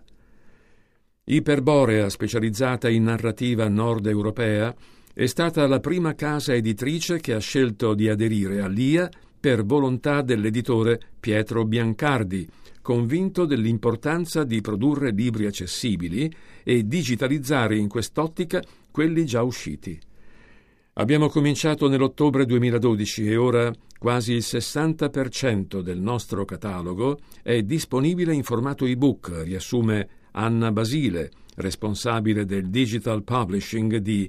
Iperborea, specializzata in narrativa nord europea, è stata la prima casa editrice che ha scelto di aderire all'I A per volontà dell'editore Pietro Biancardi, convinto dell'importanza di produrre libri accessibili e digitalizzare in quest'ottica quelli già usciti. Abbiamo cominciato nell'ottobre duemiladodici e ora quasi il sessanta per cento del nostro catalogo è disponibile in formato ebook, riassume Anna Basile, responsabile del digital publishing di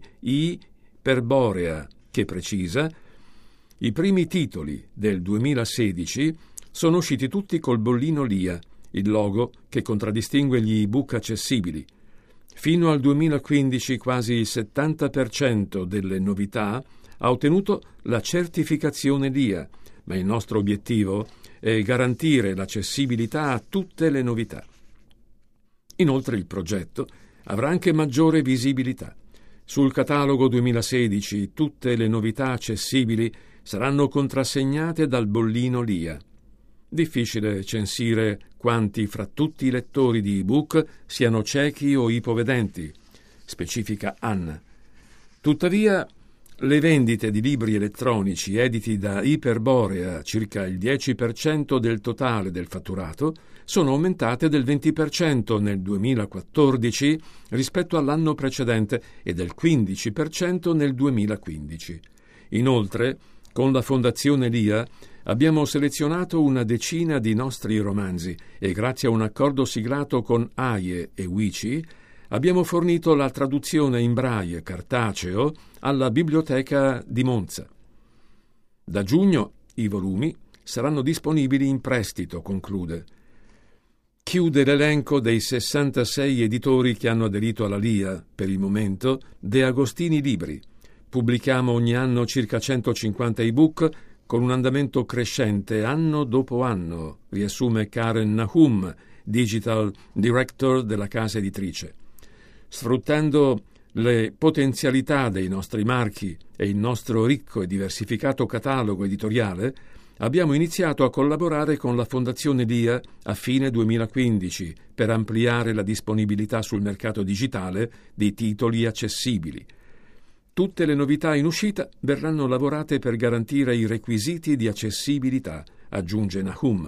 Iperborea, che precisa: i primi titoli del duemilasedici sono usciti tutti col bollino L I A, il logo che contraddistingue gli ebook accessibili. Fino al duemilaquindici quasi il settanta per cento delle novità ha ottenuto la certificazione L I A, ma il nostro obiettivo è garantire l'accessibilità a tutte le novità. Inoltre il progetto avrà anche maggiore visibilità. Sul catalogo duemilasedici tutte le novità accessibili saranno contrassegnate dal bollino L I A. Difficile censire quanti fra tutti i lettori di ebook siano ciechi o ipovedenti, specifica Anna. Tuttavia, le vendite di libri elettronici editi da Iperborea, circa il dieci per cento del totale del fatturato, sono aumentate del venti per cento nel duemilaquattordici rispetto all'anno precedente e del quindici per cento nel duemilaquindici. Inoltre, con la Fondazione L I A abbiamo selezionato una decina di nostri romanzi e grazie a un accordo siglato con A I E e U I C I abbiamo fornito la traduzione in braille cartaceo alla Biblioteca di Monza. Da giugno i volumi saranno disponibili in prestito, conclude. Chiude l'elenco dei sessantasei editori che hanno aderito alla L I A, per il momento, De Agostini Libri. Pubblichiamo ogni anno circa centocinquanta ebook con un andamento crescente anno dopo anno, riassume Karen Nahum, Digital Director della casa editrice. Sfruttando le potenzialità dei nostri marchi e il nostro ricco e diversificato catalogo editoriale, abbiamo iniziato a collaborare con la Fondazione L I A a fine duemilaquindici per ampliare la disponibilità sul mercato digitale di titoli accessibili. Tutte le novità in uscita verranno lavorate per garantire i requisiti di accessibilità, aggiunge Nahum.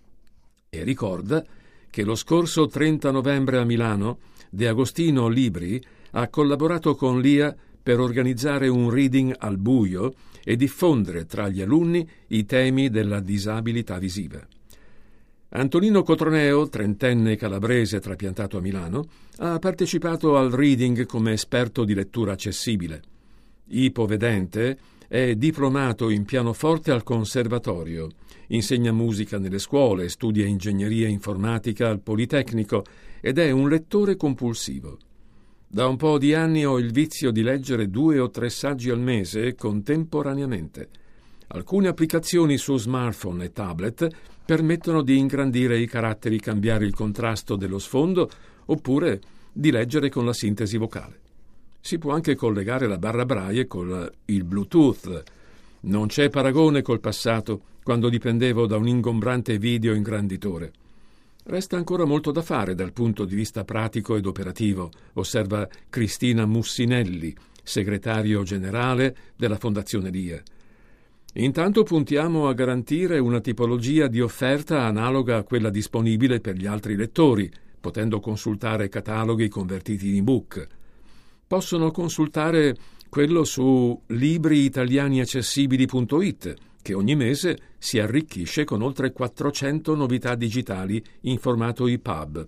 E ricorda che lo scorso trenta novembre a Milano De Agostino Libri ha collaborato con L I A per organizzare un reading al buio e diffondere tra gli alunni i temi della disabilità visiva. Antonino Cotroneo, trentenne calabrese trapiantato a Milano, ha partecipato al reading come esperto di lettura accessibile. Ipovedente, è diplomato in pianoforte al conservatorio, insegna musica nelle scuole, studia ingegneria informatica al Politecnico ed è un lettore compulsivo. Da un po' di anni ho il vizio di leggere due o tre saggi al mese contemporaneamente. Alcune applicazioni su smartphone e tablet permettono di ingrandire i caratteri, cambiare il contrasto dello sfondo oppure di leggere con la sintesi vocale. Si può anche collegare la barra braille con il Bluetooth. Non c'è paragone col passato, quando dipendevo da un ingombrante video ingranditore. Resta ancora molto da fare dal punto di vista pratico ed operativo, osserva Cristina Mussinelli, segretario generale della Fondazione L I A. Intanto puntiamo a garantire una tipologia di offerta analoga a quella disponibile per gli altri lettori, potendo consultare cataloghi convertiti in ebook. Possono consultare quello su libriitalianiaccessibili punto it, che ogni mese si arricchisce con oltre quattrocento novità digitali in formato E P U B.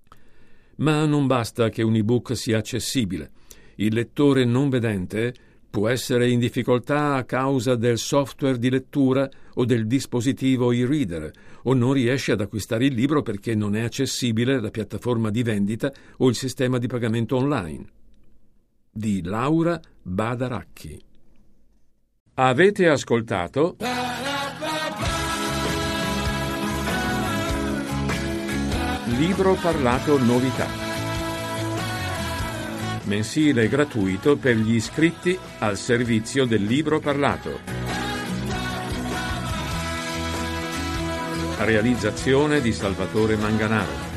Ma non basta che un ebook sia accessibile. Il lettore non vedente Può essere in difficoltà a causa del software di lettura o del dispositivo e-reader, o non riesce ad acquistare il libro perché non è accessibile la piattaforma di vendita o il sistema di pagamento online. Di Laura Badaracchi. Avete ascoltato Libro parlato novità, mensile gratuito per gli iscritti al servizio del libro parlato. Realizzazione di Salvatore Manganaro.